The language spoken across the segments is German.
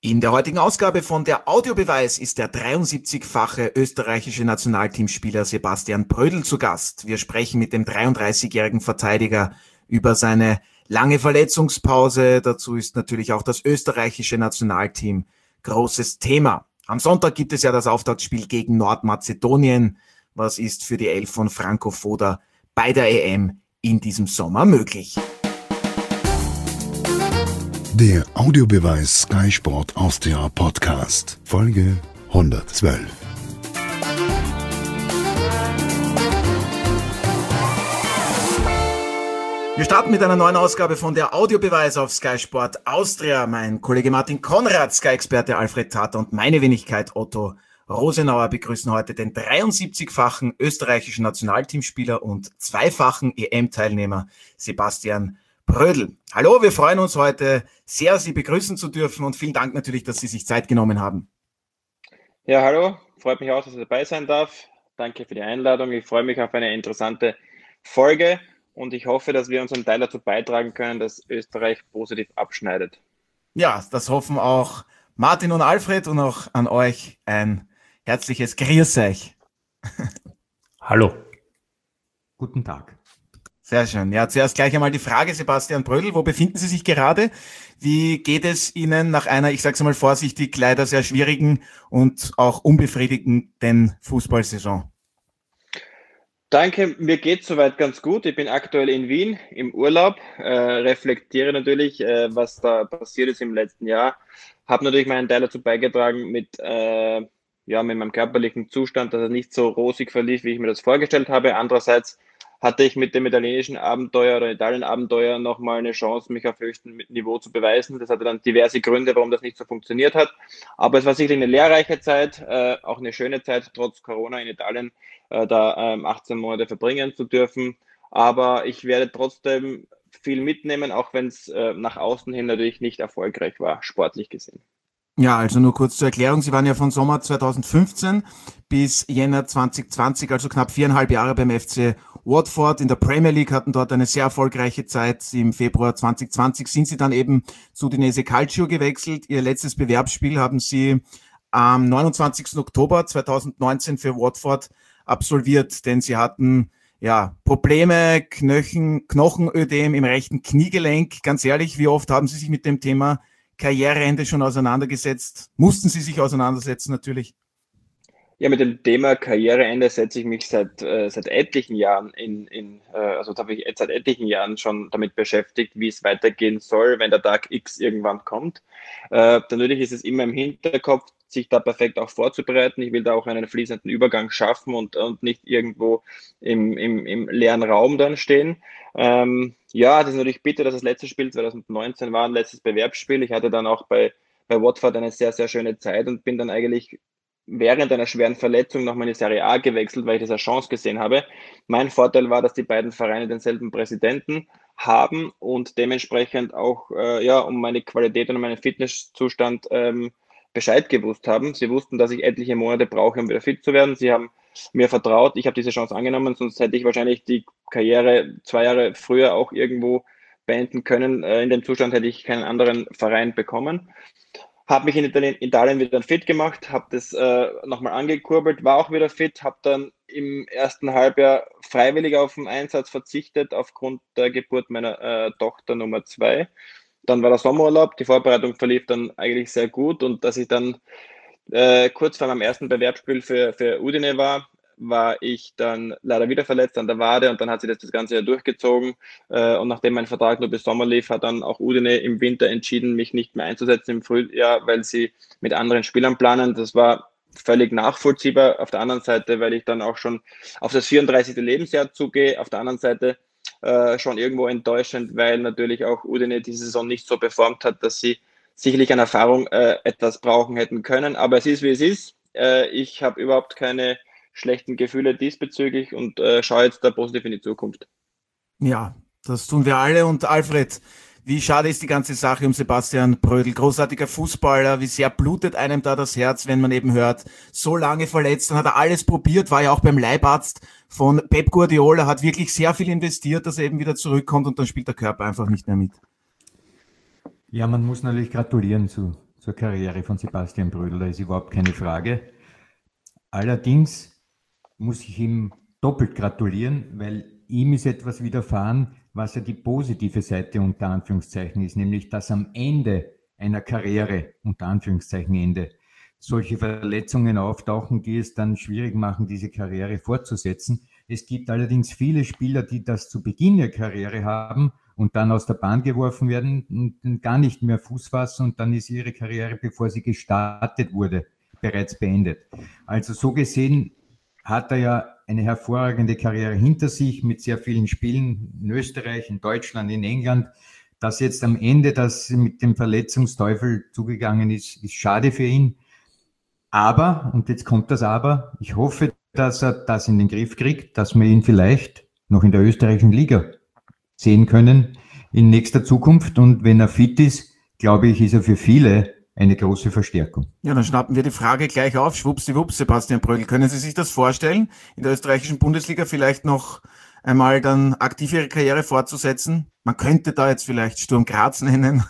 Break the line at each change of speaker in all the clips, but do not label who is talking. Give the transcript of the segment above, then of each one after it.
In der heutigen Ausgabe von der Audiobeweis ist der 73-fache österreichische Nationalteamspieler Sebastian Prödl zu Gast. Wir sprechen mit dem 33-jährigen Verteidiger über seine lange Verletzungspause. Dazu ist natürlich auch das österreichische Nationalteam großes Thema. Am Sonntag gibt es ja das Auftaktspiel gegen Nordmazedonien. Was ist für die Elf von Franco Foda bei der EM in diesem Sommer möglich?
Der Audiobeweis Sky Sport Austria Podcast, Folge 112.
Wir starten mit einer neuen Ausgabe von der Audiobeweis auf Sky Sport Austria. Mein Kollege Martin Konrad, Sky-Experte Alfred Tater und meine Wenigkeit Otto Rosenauer begrüßen heute den 73-fachen österreichischen Nationalteamspieler und zweifachen EM-Teilnehmer Sebastian Prödl. Hallo, wir freuen uns heute sehr, Sie begrüßen zu dürfen und vielen Dank natürlich, dass Sie sich Zeit genommen haben.
Ja, hallo, freut mich auch, dass ich dabei sein darf. Danke für die Einladung. Ich freue mich auf eine interessante Folge und ich hoffe, dass wir unseren Teil dazu beitragen können, dass Österreich positiv abschneidet.
Ja, das hoffen auch Martin und Alfred und auch an euch ein herzliches Grüß euch.
Hallo. Guten Tag.
Sehr schön. Ja, zuerst gleich einmal die Frage, Sebastian Prödl, wo befinden Sie sich gerade? Wie geht es Ihnen nach einer, ich sage es mal vorsichtig, leider sehr schwierigen und auch unbefriedigenden Fußballsaison?
Danke, mir geht es soweit ganz gut. Ich bin aktuell in Wien im Urlaub, reflektiere natürlich, was da passiert ist im letzten Jahr. Habe natürlich meinen Teil dazu beigetragen mit meinem körperlichen Zustand, dass er nicht so rosig verlief, wie ich mir das vorgestellt habe. Andererseits hatte ich mit dem italienischen Abenteuer oder Italien-Abenteuer nochmal eine Chance, mich auf höchstem Niveau zu beweisen. Das hatte dann diverse Gründe, warum das nicht so funktioniert hat. Aber es war sicherlich eine lehrreiche Zeit, auch eine schöne Zeit, trotz Corona in Italien, 18 Monate verbringen zu dürfen. Aber ich werde trotzdem viel mitnehmen, auch wenn es nach außen hin natürlich nicht erfolgreich war, sportlich gesehen.
Ja, also nur kurz zur Erklärung. Sie waren ja von Sommer 2015 bis Jänner 2020, also knapp 4,5 Jahre beim FC Watford in der Premier League, hatten dort eine sehr erfolgreiche Zeit. Im Februar 2020 sind Sie dann eben zu Udinese Calcio gewechselt. Ihr letztes Bewerbsspiel haben Sie am 29. Oktober 2019 für Watford absolviert, denn Sie hatten Probleme, Knochenödem im rechten Kniegelenk. Ganz ehrlich, wie oft haben Sie sich mit dem Thema Karriereende schon auseinandergesetzt? Mussten Sie sich auseinandersetzen natürlich?
Ja, mit dem Thema Karriereende setze ich mich seit etlichen Jahren habe ich seit etlichen Jahren schon damit beschäftigt, wie es weitergehen soll, wenn der Tag X irgendwann kommt. Natürlich ist es immer im Hinterkopf, sich da perfekt auch vorzubereiten. Ich will da auch einen fließenden Übergang schaffen und nicht irgendwo im leeren Raum dann stehen. Das ist natürlich bitter, dass das letzte Spiel 2019 war, ein letztes Bewerbsspiel. Ich hatte dann auch bei Watford eine sehr, sehr schöne Zeit und bin dann eigentlich während einer schweren Verletzung nochmal in die Serie A gewechselt, weil ich das als Chance gesehen habe. Mein Vorteil war, dass die beiden Vereine denselben Präsidenten haben und dementsprechend auch um meine Qualität und meinen Fitnesszustand Bescheid gewusst haben. Sie wussten, dass ich etliche Monate brauche, um wieder fit zu werden. Sie haben mir vertraut. Ich habe diese Chance angenommen, sonst hätte ich wahrscheinlich die Karriere 2 Jahre früher auch irgendwo beenden können. In dem Zustand hätte ich keinen anderen Verein bekommen. Habe mich in Italien wieder fit gemacht, habe das nochmal angekurbelt, war auch wieder fit, habe dann im ersten Halbjahr freiwillig auf den Einsatz verzichtet aufgrund der Geburt meiner Tochter Nummer 2. Dann war der Sommerurlaub, die Vorbereitung verlief dann eigentlich sehr gut und dass ich dann kurz vor meinem ersten Bewerbsspiel für Udine war ich dann leider wieder verletzt an der Wade und dann hat sich das ganze Jahr durchgezogen und nachdem mein Vertrag nur bis Sommer lief, hat dann auch Udine im Winter entschieden, mich nicht mehr einzusetzen im Frühjahr, weil sie mit anderen Spielern planen. Das war völlig nachvollziehbar. Auf der anderen Seite, weil ich dann auch schon auf das 34. Lebensjahr zugehe, auf der anderen Seite schon irgendwo enttäuschend, weil natürlich auch Udine diese Saison nicht so performt hat, dass sie sicherlich an Erfahrung etwas brauchen hätten können. Aber es ist, wie es ist. Ich habe überhaupt keine schlechten Gefühle diesbezüglich und schaue jetzt da positiv in die Zukunft.
Ja, das tun wir alle. Und Alfred, wie schade ist die ganze Sache um Sebastian Prödl? Großartiger Fußballer, wie sehr blutet einem da das Herz, wenn man eben hört, so lange verletzt, dann hat er alles probiert, war ja auch beim Leibarzt von Pep Guardiola, hat wirklich sehr viel investiert, dass er eben wieder zurückkommt und dann spielt der Körper einfach nicht mehr mit.
Ja, man muss natürlich gratulieren zu zur Karriere von Sebastian Brödl, da ist überhaupt keine Frage. Allerdings muss ich ihm doppelt gratulieren, weil ihm ist etwas widerfahren, was ja die positive Seite unter Anführungszeichen ist, nämlich dass am Ende einer Karriere, unter Anführungszeichen Ende, solche Verletzungen auftauchen, die es dann schwierig machen, diese Karriere fortzusetzen. Es gibt allerdings viele Spieler, die das zu Beginn der Karriere haben und dann aus der Bahn geworfen werden und gar nicht mehr Fuß fassen und dann ist ihre Karriere, bevor sie gestartet wurde, bereits beendet. Also so gesehen hat er ja eine hervorragende Karriere hinter sich mit sehr vielen Spielen in Österreich, in Deutschland, in England. Dass jetzt am Ende das mit dem Verletzungsteufel zugegangen ist, ist schade für ihn. Aber, und jetzt kommt das Aber, ich hoffe, dass er das in den Griff kriegt, dass wir ihn vielleicht noch in der österreichischen Liga sehen können in nächster Zukunft. Und wenn er fit ist, glaube ich, ist er für viele eine große Verstärkung.
Ja, dann schnappen wir die Frage gleich auf. Schwuppsiwupps, Sebastian Brögl. Können Sie sich das vorstellen, in der österreichischen Bundesliga vielleicht noch einmal dann aktiv Ihre Karriere fortzusetzen? Man könnte da jetzt vielleicht Sturm Graz nennen.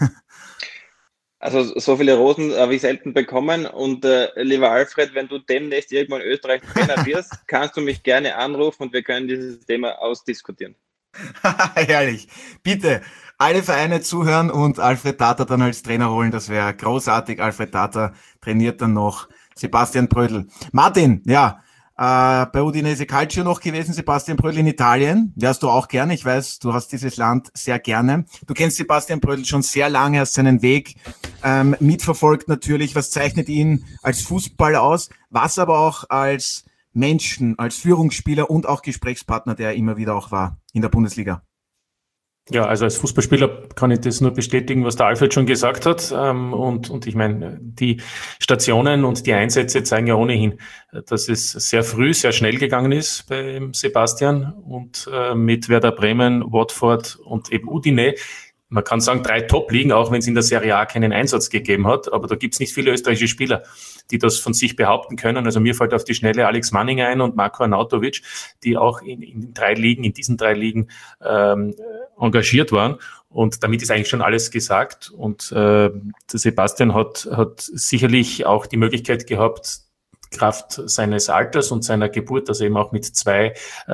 Also so viele Rosen habe ich selten bekommen und lieber Alfred, wenn du demnächst irgendwann in Österreich Trainer wirst, kannst du mich gerne anrufen und wir können dieses Thema ausdiskutieren.
Herrlich. Bitte alle Vereine zuhören und Alfred Tata dann als Trainer holen. Das wäre großartig. Alfred Tata trainiert dann noch Sebastian Brödl. Martin, ja, bei Udinese Calcio noch gewesen, Sebastian Brödl in Italien. Wärst du auch gerne. Ich weiß, du hast dieses Land sehr gerne. Du kennst Sebastian Brödl schon sehr lange, hast seinen Weg mitverfolgt natürlich. Was zeichnet ihn als Fußballer aus? Was aber auch als Menschen, als Führungsspieler und auch Gesprächspartner, der er immer wieder auch war in der Bundesliga?
Ja, also als Fußballspieler kann ich das nur bestätigen, was der Alfred schon gesagt hat. Und ich meine, die Stationen und die Einsätze zeigen ja ohnehin, dass es sehr früh, sehr schnell gegangen ist bei Sebastian und mit Werder Bremen, Watford und eben Udine. Man kann sagen, 3 Top-Ligen, auch wenn es in der Serie A keinen Einsatz gegeben hat. Aber da gibt es nicht viele österreichische Spieler, die das von sich behaupten können. Also mir fällt auf die Schnelle Alex Manning ein und Marko Arnautovic, die auch in diesen drei Ligen engagiert waren. Und damit ist eigentlich schon alles gesagt. Und der Sebastian hat sicherlich auch die Möglichkeit gehabt, Kraft seines Alters und seiner Geburt, dass er eben auch mit 2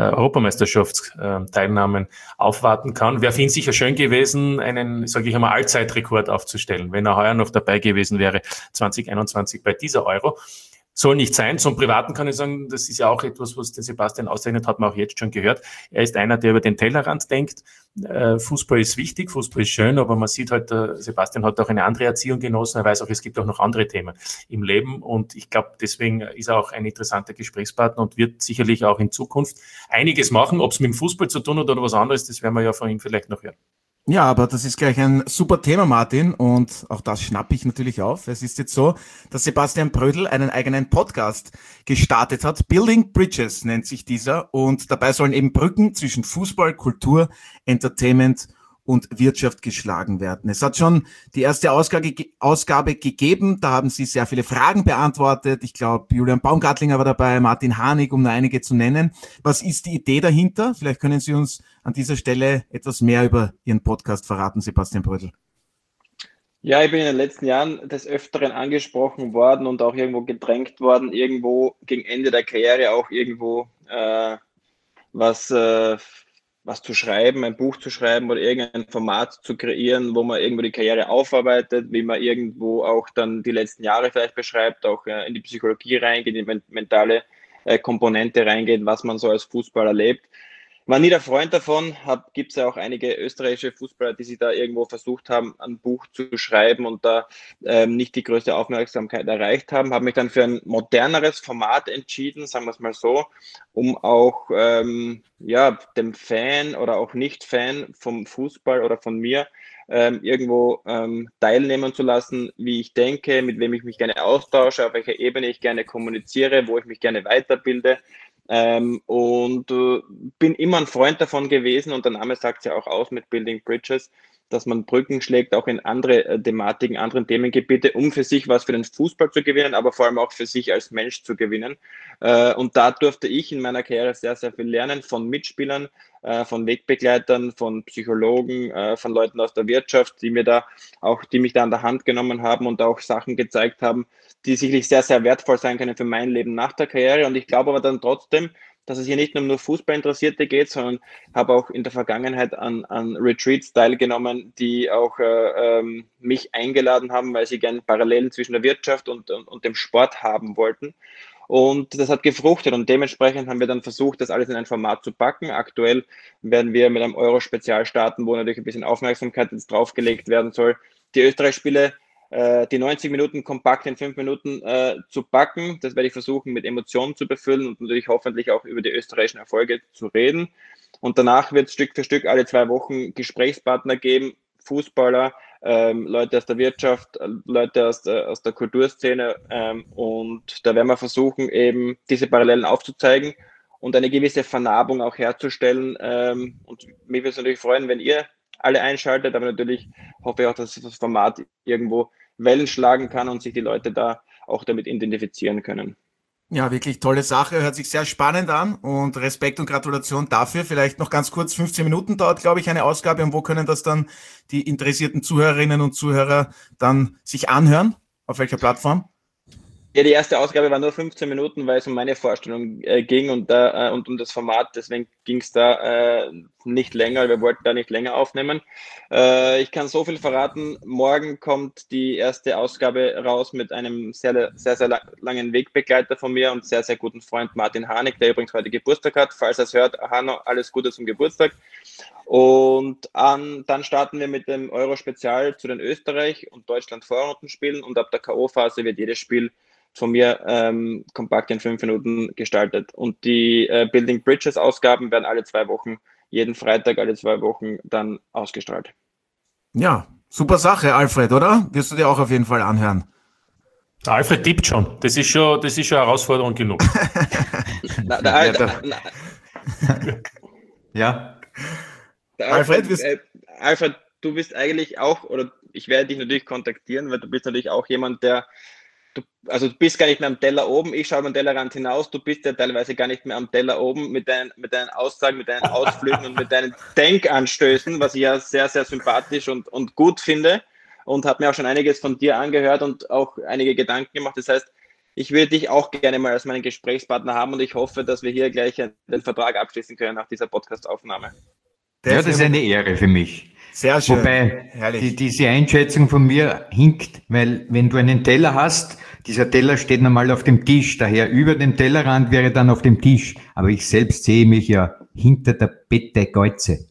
Europameisterschaftsteilnahmen aufwarten kann. Wäre für ihn sicher schön gewesen, einen, sage ich einmal, Allzeitrekord aufzustellen, wenn er heuer noch dabei gewesen wäre, 2021 bei dieser Euro. Soll nicht sein. Zum Privaten kann ich sagen, das ist ja auch etwas, was den Sebastian auszeichnet, hat man auch jetzt schon gehört. Er ist einer, der über den Tellerrand denkt. Fußball ist wichtig, Fußball ist schön, aber man sieht halt, Sebastian hat auch eine andere Erziehung genossen. Er weiß auch, es gibt auch noch andere Themen im Leben und ich glaube, deswegen ist er auch ein interessanter Gesprächspartner und wird sicherlich auch in Zukunft einiges machen. Ob es mit dem Fußball zu tun hat oder was anderes, das werden wir ja von ihm vielleicht noch hören.
Ja, aber das ist gleich ein super Thema, Martin, und auch das schnappe ich natürlich auf. Es ist jetzt so, dass Sebastian Brödl einen eigenen Podcast gestartet hat. Building Bridges nennt sich dieser, und dabei sollen eben Brücken zwischen Fußball, Kultur, Entertainment und Wirtschaft geschlagen werden. Es hat schon die erste Ausgabe gegeben, da haben Sie sehr viele Fragen beantwortet. Ich glaube, Julian Baumgartlinger war dabei, Martin Hanig, um nur einige zu nennen. Was ist die Idee dahinter? Vielleicht können Sie uns an dieser Stelle etwas mehr über Ihren Podcast verraten, Sebastian Brödl.
Ja, ich bin in den letzten Jahren des Öfteren angesprochen worden und auch irgendwo gedrängt worden, irgendwo gegen Ende der Karriere auch irgendwo was zu schreiben, ein Buch zu schreiben oder irgendein Format zu kreieren, wo man irgendwo die Karriere aufarbeitet, wie man irgendwo auch dann die letzten Jahre vielleicht beschreibt, auch in die Psychologie reingeht, in die mentale Komponente reingeht, was man so als Fußballer erlebt. War nie der Freund davon, gibt es ja auch einige österreichische Fußballer, die sich da irgendwo versucht haben, ein Buch zu schreiben und da nicht die größte Aufmerksamkeit erreicht haben. Habe mich dann für ein moderneres Format entschieden, sagen wir es mal so, um auch dem Fan oder auch Nicht-Fan vom Fußball oder von mir irgendwo teilnehmen zu lassen, wie ich denke, mit wem ich mich gerne austausche, auf welcher Ebene ich gerne kommuniziere, wo ich mich gerne weiterbilde. Bin immer ein Freund davon gewesen und der Name sagt es ja auch aus mit Building Bridges, dass man Brücken schlägt, auch in andere Thematiken, anderen Themengebiete, um für sich was für den Fußball zu gewinnen, aber vor allem auch für sich als Mensch zu gewinnen. Und da durfte ich in meiner Karriere sehr, sehr viel lernen von Mitspielern, von Wegbegleitern, von Psychologen, von Leuten aus der Wirtschaft, die mich da an der Hand genommen haben und auch Sachen gezeigt haben, die sicherlich sehr, sehr wertvoll sein können für mein Leben nach der Karriere. Und ich glaube aber dann trotzdem, dass es hier nicht nur um Fußballinteressierte geht, sondern habe auch in der Vergangenheit an Retreats teilgenommen, die auch mich eingeladen haben, weil sie gerne Parallelen zwischen der Wirtschaft und dem Sport haben wollten. Und das hat gefruchtet und dementsprechend haben wir dann versucht, das alles in ein Format zu packen. Aktuell werden wir mit einem Euro-Spezial starten, wo natürlich ein bisschen Aufmerksamkeit jetzt draufgelegt werden soll. Die Österreich-Spiele, die 90 Minuten kompakt in 5 Minuten zu packen. Das werde ich versuchen, mit Emotionen zu befüllen und natürlich hoffentlich auch über die österreichischen Erfolge zu reden. Und danach wird es Stück für Stück alle 2 Wochen Gesprächspartner geben, Fußballer, Leute aus der Wirtschaft, Leute aus der Kulturszene. Und da werden wir versuchen, eben diese Parallelen aufzuzeigen und eine gewisse Vernarbung auch herzustellen. Und mich würde es natürlich freuen, wenn ihr alle einschaltet, aber natürlich hoffe ich auch, dass das Format irgendwo Wellen schlagen kann und sich die Leute da auch damit identifizieren können.
Ja, wirklich tolle Sache, hört sich sehr spannend an und Respekt und Gratulation dafür. Vielleicht noch ganz kurz, 15 Minuten dauert, glaube ich, eine Ausgabe. Und wo können das dann die interessierten Zuhörerinnen und Zuhörer dann sich anhören? Auf welcher Plattform?
Ja, die erste Ausgabe war nur 15 Minuten, weil es um meine Vorstellung ging und um das Format. Deswegen ging es da nicht länger. Wir wollten da nicht länger aufnehmen. Ich kann so viel verraten. Morgen kommt die erste Ausgabe raus mit einem sehr, sehr, sehr langen Wegbegleiter von mir und sehr, sehr guten Freund Martin Harnik, der übrigens heute Geburtstag hat. Falls er es hört, Hanno, alles Gute zum Geburtstag. Und dann starten wir mit dem Euro-Spezial zu den Österreich- und Deutschland-Vorrundenspielen und ab der K.O.-Phase wird jedes Spiel von mir kompakt in 5 Minuten gestaltet. Und die Building Bridges Ausgaben werden alle 2 Wochen, jeden Freitag alle 2 Wochen dann ausgestrahlt.
Ja, super Sache, Alfred, oder? Wirst du dir auch auf jeden Fall anhören?
Der Alfred tippt schon. Das ist schon Herausforderung genug.
Ja.
Alfred, du bist eigentlich auch, oder ich werde dich natürlich kontaktieren, weil du bist natürlich auch jemand, du bist gar nicht mehr am Teller oben, ich schaue am Tellerrand hinaus, du bist ja teilweise gar nicht mehr am Teller oben mit deinen Aussagen, mit deinen Ausflügen und mit deinen Denkanstößen, was ich ja sehr, sehr sympathisch und gut finde und habe mir auch schon einiges von dir angehört und auch einige Gedanken gemacht. Das heißt, ich würde dich auch gerne mal als meinen Gesprächspartner haben und ich hoffe, dass wir hier gleich den Vertrag abschließen können nach dieser Podcast-Aufnahme.
Ja, das ist eine Ehre für mich.
Sehr schön.
Wobei diese Einschätzung von mir hinkt, weil wenn du einen Teller hast, dieser Teller steht normal auf dem Tisch, daher über dem Tellerrand wäre dann auf dem Tisch. Aber ich selbst sehe mich ja hinter der Bette Geuze.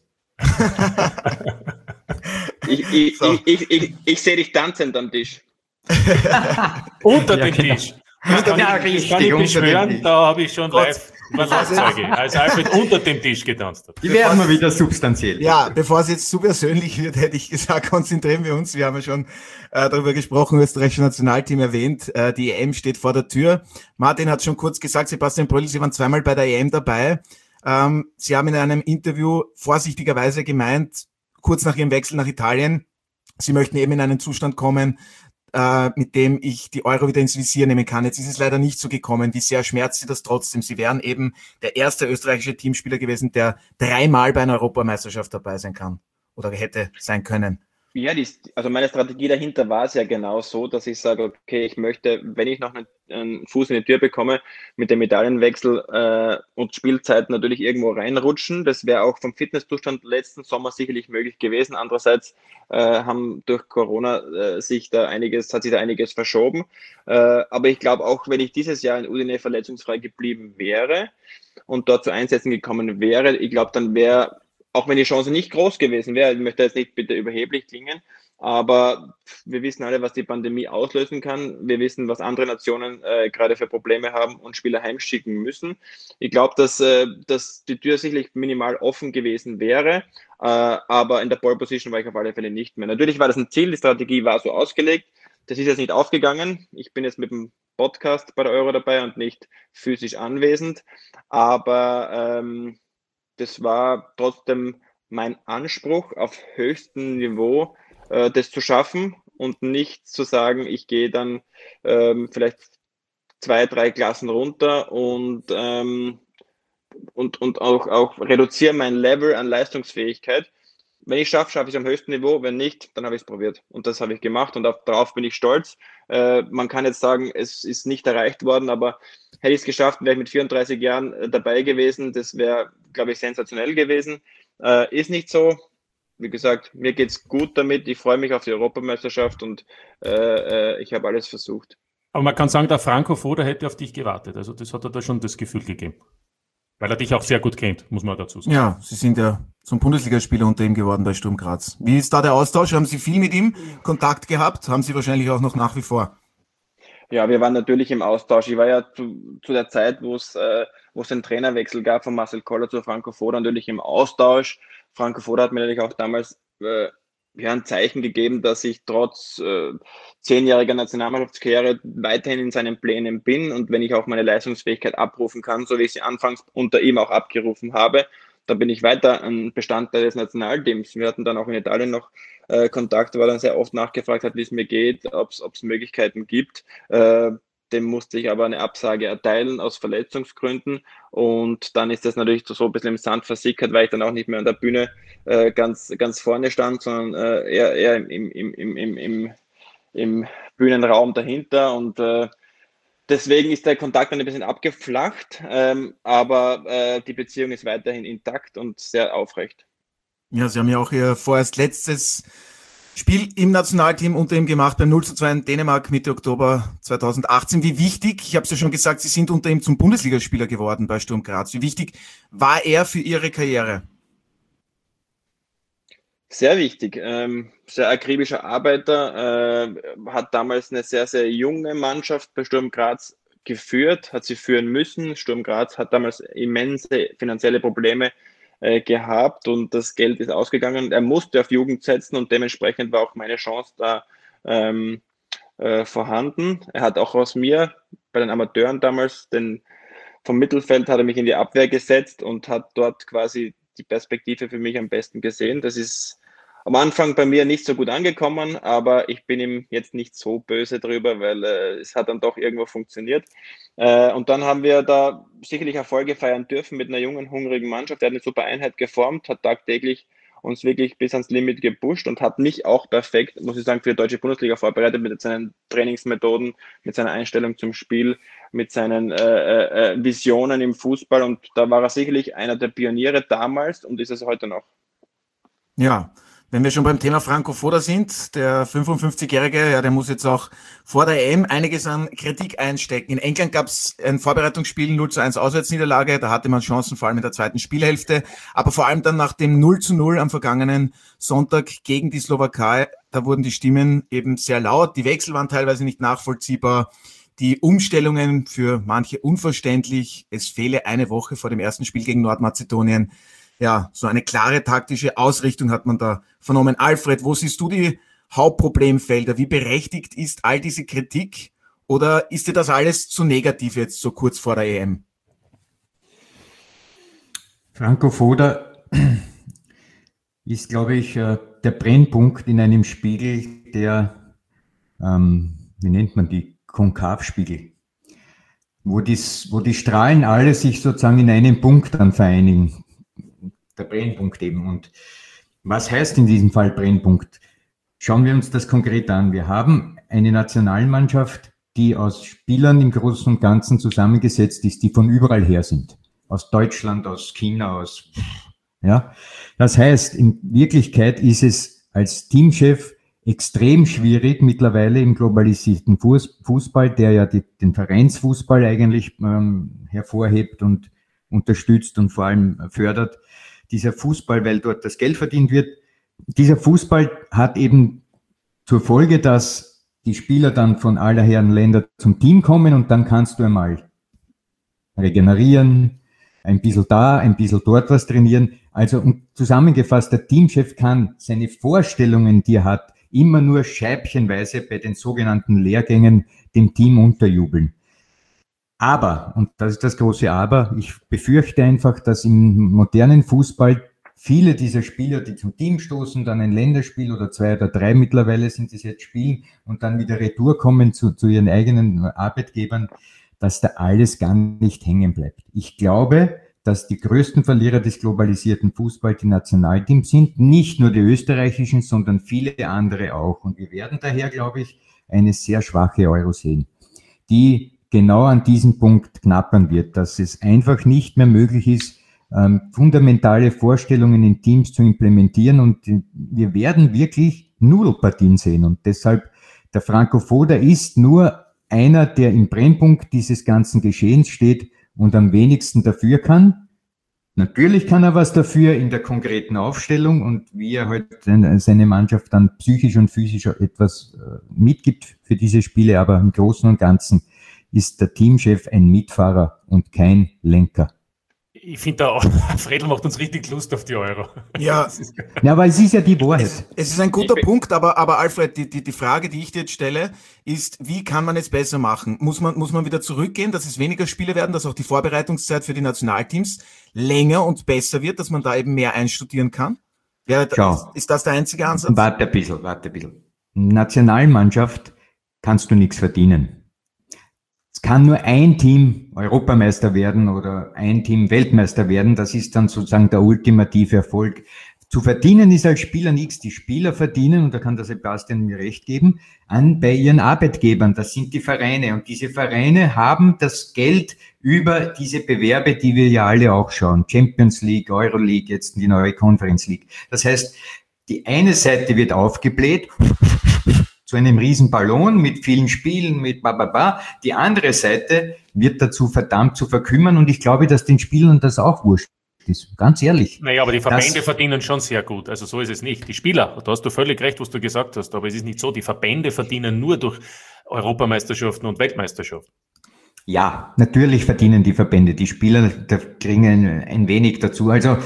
Ich sehe dich tanzend am Tisch.
Unter dem Tisch. Das kann ich beschwören, da habe ich schon live Verlagszeuge, als Alfred unter dem Tisch getanzt hat.
Die werden wir wieder substanziell.
Ja, bevor es jetzt zu persönlich wird, hätte ich gesagt, konzentrieren wir uns. Wir haben ja schon darüber gesprochen, österreichische Nationalteam erwähnt. Die EM steht vor der Tür. Martin hat schon kurz gesagt, Sebastian Bröll, Sie waren zweimal bei der EM dabei. Sie haben in einem Interview vorsichtigerweise gemeint, kurz nach Ihrem Wechsel nach Italien, Sie möchten eben in einen Zustand kommen, mit dem ich die Euro wieder ins Visier nehmen kann. Jetzt ist es leider nicht so gekommen. Wie sehr schmerzt Sie das trotzdem? Sie wären eben der erste österreichische Teamspieler gewesen, der 3-mal bei einer Europameisterschaft dabei sein kann oder hätte sein können.
Ja, also meine Strategie dahinter war es ja genau so, dass ich sage, okay, ich möchte, wenn ich noch einen Fuß in die Tür bekomme, mit dem Medaillenwechsel und Spielzeit natürlich irgendwo reinrutschen. Das wäre auch vom Fitnesszustand letzten Sommer sicherlich möglich gewesen. Andererseits haben durch Corona hat sich da einiges verschoben. Aber ich glaube auch, wenn ich dieses Jahr in Udine verletzungsfrei geblieben wäre und dort zu Einsätzen gekommen wäre, ich glaube, dann wäre, auch wenn die Chance nicht groß gewesen wäre, ich möchte jetzt nicht bitte überheblich klingen, aber wir wissen alle, was die Pandemie auslösen kann. Wir wissen, was andere Nationen gerade für Probleme haben und Spieler heimschicken müssen. Ich glaube, dass die Tür sicherlich minimal offen gewesen wäre, aber in der Pole Position war ich auf alle Fälle nicht mehr. Natürlich war das ein Ziel, die Strategie war so ausgelegt. Das ist jetzt nicht aufgegangen. Ich bin jetzt mit dem Podcast bei der Euro dabei und nicht physisch anwesend, aber das war trotzdem mein Anspruch auf höchstem Niveau, das zu schaffen und nicht zu sagen, ich gehe dann vielleicht 2, 3 Klassen runter und und auch reduziere mein Level an Leistungsfähigkeit. Wenn ich schaffe ich es am höchsten Niveau. Wenn nicht, dann habe ich es probiert. Und das habe ich gemacht und darauf bin ich stolz. Man kann jetzt sagen, es ist nicht erreicht worden, aber hätte ich es geschafft, wäre ich mit 34 Jahren dabei gewesen. Das wäre, glaube ich, sensationell gewesen. Ist nicht so. Wie gesagt, mir geht es gut damit. Ich freue mich auf die Europameisterschaft und ich habe alles versucht.
Aber man kann sagen, der Franco Foda hätte auf dich gewartet. Also das hat er da schon das Gefühl gegeben. Weil er dich auch sehr gut kennt, muss man dazu sagen.
Ja, Sie sind ja zum Bundesligaspieler unter ihm geworden bei Sturm Graz. Wie ist da der Austausch? Haben Sie viel mit ihm Kontakt gehabt? Haben Sie wahrscheinlich auch noch nach wie vor?
Ja, wir waren natürlich im Austausch. Ich war ja zu der Zeit, wo es einen Trainerwechsel gab von Marcel Koller zu Franco Foda, natürlich im Austausch. Franco Foda hat mir natürlich auch damals ein Zeichen gegeben, dass ich trotz 10-jähriger Nationalmannschaftskarriere weiterhin in seinen Plänen bin und wenn ich auch meine Leistungsfähigkeit abrufen kann, so wie ich sie anfangs unter ihm auch abgerufen habe, dann bin ich weiter ein Bestandteil des Nationalteams. Wir hatten dann auch in Italien noch Kontakt, weil er dann sehr oft nachgefragt hat, wie es mir geht, ob es Möglichkeiten gibt. Dem musste ich aber eine Absage erteilen aus Verletzungsgründen und dann ist das natürlich so ein bisschen im Sand versickert, weil ich dann auch nicht mehr an der Bühne ganz vorne stand, sondern eher im Bühnenraum dahinter und deswegen ist der Kontakt ein bisschen abgeflacht, aber die Beziehung ist weiterhin intakt und sehr aufrecht.
Ja, Sie haben ja auch Ihr vorerst letztes Spiel im Nationalteam unter ihm gemacht beim 0:2 in Dänemark Mitte Oktober 2018. Wie wichtig, ich habe es ja schon gesagt, Sie sind unter ihm zum Bundesligaspieler geworden bei Sturm Graz. Wie wichtig war er für Ihre Karriere?
Sehr wichtig, sehr akribischer Arbeiter, hat damals eine sehr, sehr junge Mannschaft bei Sturm Graz geführt, hat sie führen müssen. Sturm Graz hat damals immense finanzielle Probleme gehabt und das Geld ist ausgegangen. Er musste auf Jugend setzen und dementsprechend war auch meine Chance da vorhanden. Er hat auch aus mir bei den Amateuren damals vom Mittelfeld hat er mich in die Abwehr gesetzt und hat dort quasi die Perspektive für mich am besten gesehen. Das ist am Anfang bei mir nicht so gut angekommen, aber ich bin ihm jetzt nicht so böse drüber, weil es hat dann doch irgendwo funktioniert. Und dann haben wir da sicherlich Erfolge feiern dürfen mit einer jungen, hungrigen Mannschaft. Er hat eine super Einheit geformt, hat tagtäglich uns wirklich bis ans Limit gepusht und hat mich auch perfekt, muss ich sagen, für die deutsche Bundesliga vorbereitet mit seinen Trainingsmethoden, mit seiner Einstellung zum Spiel, mit seinen Visionen im Fußball und da war er sicherlich einer der Pioniere damals und ist es heute noch.
Ja, wenn wir schon beim Thema Franco Foda sind, der 55-Jährige, ja, der muss jetzt auch vor der EM einiges an Kritik einstecken. In England gab es ein Vorbereitungsspiel 0:1 Auswärtsniederlage, da hatte man Chancen, vor allem in der zweiten Spielhälfte, aber vor allem dann nach dem 0:0 am vergangenen Sonntag gegen die Slowakei, da wurden die Stimmen eben sehr laut, die Wechsel waren teilweise nicht nachvollziehbar, die Umstellungen für manche unverständlich, es fehle eine Woche vor dem ersten Spiel gegen Nordmazedonien. Ja, so eine klare taktische Ausrichtung hat man da vernommen. Alfred, wo siehst du die Hauptproblemfelder? Wie berechtigt ist all diese Kritik? Oder ist dir das alles zu negativ jetzt so kurz vor der EM?
Franco Foda ist, glaube ich, der Brennpunkt in einem Spiegel, der, wie nennt man die, Konkavspiegel, wo die Strahlen alle sich sozusagen in einem Punkt dann vereinigen. Der Brennpunkt eben. Und was heißt in diesem Fall Brennpunkt? Schauen wir uns das konkret an. Wir haben eine Nationalmannschaft, die aus Spielern im Großen und Ganzen zusammengesetzt ist, die von überall her sind. Aus Deutschland, aus China, ja. Das heißt, in Wirklichkeit ist es als Teamchef extrem schwierig mittlerweile im globalisierten Fußball, der ja den Vereinsfußball eigentlich hervorhebt und unterstützt und vor allem fördert. Dieser Fußball, weil dort das Geld verdient wird, dieser Fußball hat eben zur Folge, dass die Spieler dann von aller Herren Länder zum Team kommen und dann kannst du einmal regenerieren, ein bisschen da, ein bisschen dort was trainieren. Also zusammengefasst, der Teamchef kann seine Vorstellungen, die er hat, immer nur scheibchenweise bei den sogenannten Lehrgängen dem Team unterjubeln. Aber, und das ist das große Aber, ich befürchte einfach, dass im modernen Fußball viele dieser Spieler, die zum Team stoßen, dann ein Länderspiel oder 2 oder 3 mittlerweile sind es jetzt spielen und dann wieder retour kommen zu ihren eigenen Arbeitgebern, dass da alles gar nicht hängen bleibt. Ich glaube, dass die größten Verlierer des globalisierten Fußballs die Nationalteams sind, nicht nur die österreichischen, sondern viele andere auch. Und wir werden daher, glaube ich, eine sehr schwache Euro sehen, die genau an diesem Punkt knappern wird, dass es einfach nicht mehr möglich ist, fundamentale Vorstellungen in Teams zu implementieren, und wir werden wirklich Nudelpartien sehen. Und deshalb, der Franco Foda ist nur einer, der im Brennpunkt dieses ganzen Geschehens steht und am wenigsten dafür kann. Natürlich kann er was dafür in der konkreten Aufstellung und wie er halt seine Mannschaft dann psychisch und physisch etwas mitgibt für diese Spiele, aber im Großen und Ganzen ist der Teamchef ein Mitfahrer und kein Lenker.
Ich finde auch, Fredl macht uns richtig Lust auf die Euro.
Ja,
aber es ist ja die Wahrheit.
Es ist ein guter Punkt, aber Alfred, die Frage, die ich dir jetzt stelle, ist, wie kann man es besser machen? Muss man wieder zurückgehen, dass es weniger Spiele werden, dass auch die Vorbereitungszeit für die Nationalteams länger und besser wird, dass man da eben mehr einstudieren kann? Ist das der einzige Ansatz?
Warte ein bisschen. Nationalmannschaft kannst du nichts verdienen. Es kann nur ein Team Europameister werden oder ein Team Weltmeister werden. Das ist dann sozusagen der ultimative Erfolg. Zu verdienen ist als Spieler nichts. Die Spieler verdienen, und da kann der Sebastian mir recht geben, bei ihren Arbeitgebern. Das sind die Vereine. Und diese Vereine haben das Geld über diese Bewerbe, die wir ja alle auch schauen. Champions League, Euroleague, jetzt die neue Conference League. Das heißt, die eine Seite wird aufgebläht zu einem riesen Ballon mit vielen Spielen, mit bababa. Die andere Seite wird dazu verdammt zu verkümmern, und ich glaube, dass den Spielern das auch wurscht ist. Ganz ehrlich.
Naja, aber die Verbände verdienen schon sehr gut. Also so ist es nicht. Die Spieler, da hast du völlig recht, was du gesagt hast, aber es ist nicht so. Die Verbände verdienen nur durch Europameisterschaften und Weltmeisterschaften.
Ja, natürlich verdienen die Verbände. Die Spieler da kriegen ein wenig dazu. Also,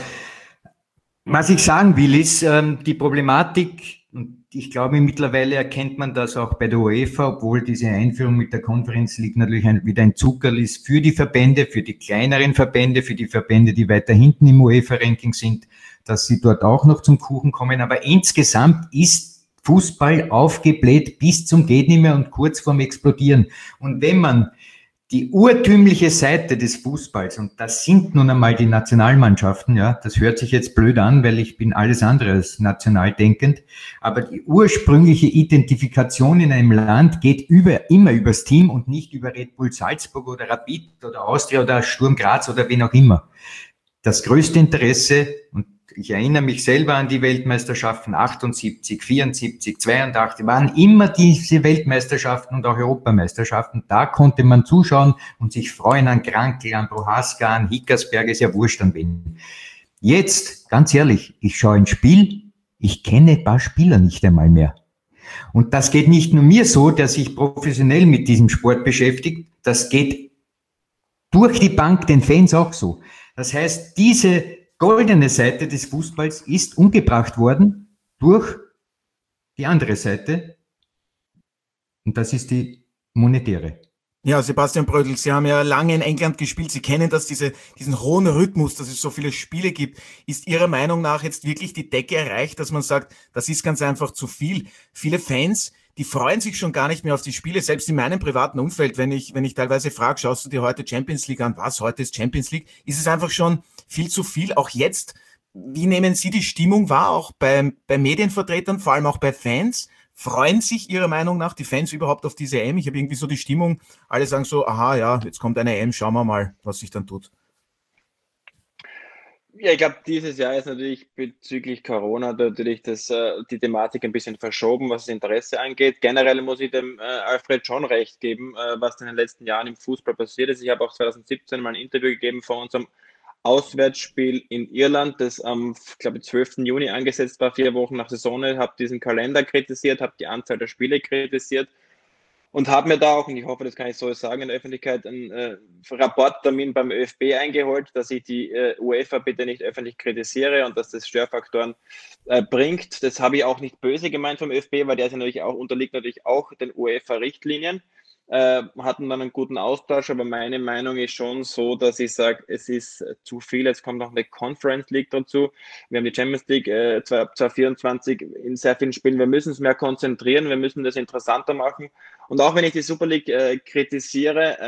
was ich sagen will, ist die Problematik, und ich glaube, mittlerweile erkennt man das auch bei der UEFA, obwohl diese Einführung mit der Conference League natürlich wieder ein Zuckerl ist für die Verbände, für die kleineren Verbände, für die Verbände, die weiter hinten im UEFA-Ranking sind, dass sie dort auch noch zum Kuchen kommen. Aber insgesamt ist Fußball aufgebläht bis zum Gehtnimmer und kurz vorm Explodieren. Und wenn man die urtümliche Seite des Fußballs, und das sind nun einmal die Nationalmannschaften, ja, das hört sich jetzt blöd an, weil ich bin alles andere als national denkend, aber die ursprüngliche Identifikation in einem Land geht immer übers Team und nicht über Red Bull Salzburg oder Rapid oder Austria oder Sturm Graz oder wen auch immer. Das größte Interesse, und ich erinnere mich selber an die Weltmeisterschaften 78, 74, 82, waren immer diese Weltmeisterschaften und auch Europameisterschaften. Da konnte man zuschauen und sich freuen an Krankl, an Prohaska, an Hickersberg, ist ja wurscht an wen. Jetzt, ganz ehrlich, ich schaue ein Spiel, ich kenne ein paar Spieler nicht einmal mehr. Und das geht nicht nur mir so, der sich professionell mit diesem Sport beschäftigt, das geht durch die Bank den Fans auch so. Das heißt, diese goldene Seite des Fußballs ist umgebracht worden durch die andere Seite, und das ist die monetäre.
Ja, Sebastian Brödl, Sie haben ja lange in England gespielt. Sie kennen das, diesen hohen Rhythmus, dass es so viele Spiele gibt. Ist Ihrer Meinung nach jetzt wirklich die Decke erreicht, dass man sagt, das ist ganz einfach zu viel? Viele Fans, die freuen sich schon gar nicht mehr auf die Spiele, selbst in meinem privaten Umfeld, wenn ich teilweise frage, schaust du dir heute Champions League an? Was, heute ist Champions League? Ist es einfach schon viel zu viel, auch jetzt? Wie nehmen Sie die Stimmung wahr, auch bei Medienvertretern, vor allem auch bei Fans? Freuen sich Ihrer Meinung nach die Fans überhaupt auf diese EM? Ich habe irgendwie so die Stimmung, alle sagen so, aha, ja, jetzt kommt eine EM, schauen wir mal, was sich dann tut.
Ja, ich glaube, dieses Jahr ist natürlich bezüglich Corona natürlich die Thematik ein bisschen verschoben, was das Interesse angeht. Generell muss ich dem Alfred schon recht geben, was in den letzten Jahren im Fußball passiert ist. Ich habe auch 2017 mal ein Interview gegeben vor unserem Auswärtsspiel in Irland, das am, glaube ich, 12. Juni angesetzt war, 4 Wochen nach Saisonende, habe diesen Kalender kritisiert, habe die Anzahl der Spiele kritisiert und habe mir da auch, und ich hoffe, das kann ich so sagen, in der Öffentlichkeit einen Rapporttermin beim ÖFB eingeholt, dass ich die UEFA bitte nicht öffentlich kritisiere und dass das Störfaktoren bringt. Das habe ich auch nicht böse gemeint vom ÖFB, weil der ist ja natürlich auch, unterliegt natürlich auch den UEFA-Richtlinien. hatten dann einen guten Austausch, aber meine Meinung ist schon so, dass ich sage, es ist zu viel. Jetzt kommt noch eine Conference League dazu. Wir haben die Champions League 2024 in sehr vielen Spielen. Wir müssen es mehr konzentrieren, wir müssen das interessanter machen. Und auch wenn ich die Super League kritisiere,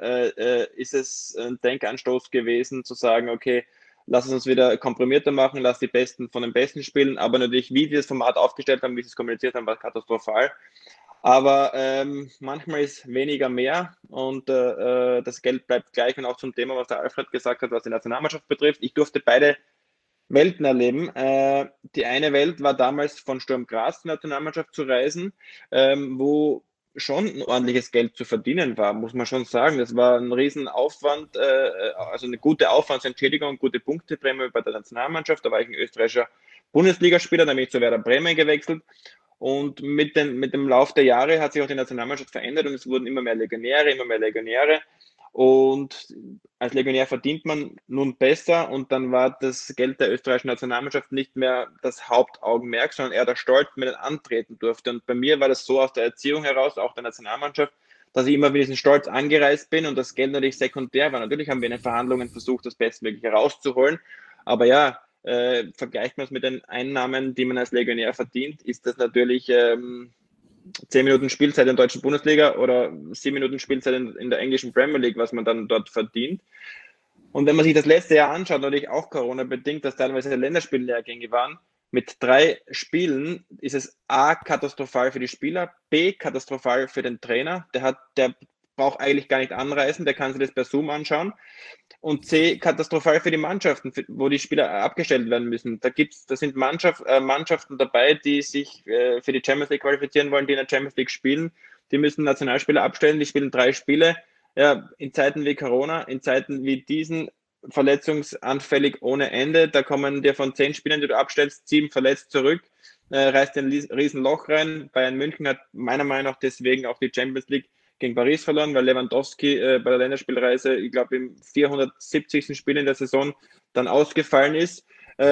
ist es ein Denkanstoß gewesen, zu sagen, okay, lass es uns wieder komprimierter machen, lass die Besten von den Besten spielen. Aber natürlich, wie wir das Format aufgestellt haben, wie sie es kommuniziert haben, war katastrophal. Aber manchmal ist weniger mehr und das Geld bleibt gleich. Und auch zum Thema, was der Alfred gesagt hat, was die Nationalmannschaft betrifft. Ich durfte beide Welten erleben. Die eine Welt war damals von Sturm Graz, die Nationalmannschaft zu reisen, wo schon ein ordentliches Geld zu verdienen war, muss man schon sagen. Das war ein Riesenaufwand, also eine gute Aufwandsentschädigung, gute Punkteprämie bei der Nationalmannschaft. Da war ich ein österreichischer Bundesligaspieler, dann bin ich zu Werder Bremen gewechselt. Und mit dem Lauf der Jahre hat sich auch die Nationalmannschaft verändert und es wurden immer mehr Legionäre, immer mehr Legionäre. Und als Legionär verdient man nun besser und dann war das Geld der österreichischen Nationalmannschaft nicht mehr das Hauptaugenmerk, sondern eher der Stolz, mit dem antreten durfte. Und bei mir war das so aus der Erziehung heraus, auch der Nationalmannschaft, dass ich immer mit diesem Stolz angereist bin und das Geld natürlich sekundär war. Natürlich haben wir in den Verhandlungen versucht, das Bestmögliche rauszuholen. Aber ja, vergleicht man es mit den Einnahmen, die man als Legionär verdient, ist das natürlich 10 Minuten Spielzeit in der deutschen Bundesliga oder 7 Minuten Spielzeit in der englischen Premier League, was man dann dort verdient. Und wenn man sich das letzte Jahr anschaut, natürlich auch Corona-bedingt, dass teilweise Länderspiellehrgänge waren, mit 3 Spielen ist es A, katastrophal für die Spieler, B, katastrophal für den Trainer. Der braucht eigentlich gar nicht anreisen, der kann sich das per Zoom anschauen. Und C, katastrophal für die Mannschaften, wo die Spieler abgestellt werden müssen. Da sind Mannschaften dabei, die sich für die Champions League qualifizieren wollen, die in der Champions League spielen. Die müssen Nationalspieler abstellen, die spielen 3 Spiele. Ja, in Zeiten wie Corona, in Zeiten wie diesen, verletzungsanfällig ohne Ende. Da kommen dir von 10 Spielern, die du abstellst, 7 verletzt zurück, reißt ein Riesenloch rein. Bayern München hat meiner Meinung nach deswegen auch die Champions League gegen Paris verloren, weil Lewandowski bei der Länderspielreise, ich glaube, im 470. Spiel in der Saison dann ausgefallen ist.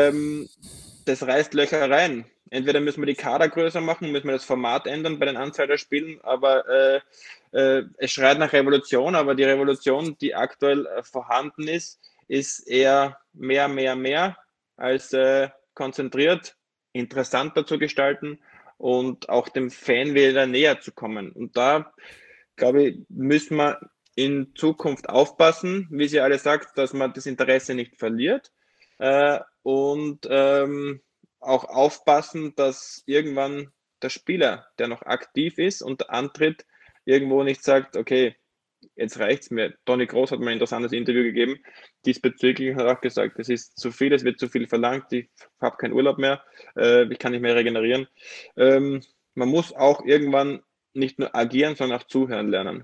Das reißt Löcher rein. Entweder müssen wir die Kader größer machen, müssen wir das Format ändern bei den Anzahl der Spielen, aber es schreit nach Revolution, aber die Revolution, die aktuell vorhanden ist eher mehr als konzentriert, interessanter zu gestalten und auch dem Fan wieder näher zu kommen. Und da, glaube ich, müssen wir in Zukunft aufpassen, wie sie alle sagt, dass man das Interesse nicht verliert und auch aufpassen, dass irgendwann der Spieler, der noch aktiv ist und antritt, irgendwo nicht sagt, okay, jetzt reicht's mir. Toni Kroos hat mir ein interessantes Interview gegeben, diesbezüglich hat er auch gesagt, es ist zu viel, es wird zu viel verlangt, ich habe keinen Urlaub mehr, ich kann nicht mehr regenerieren. Man muss auch irgendwann nicht nur agieren, sondern auch zuhören lernen.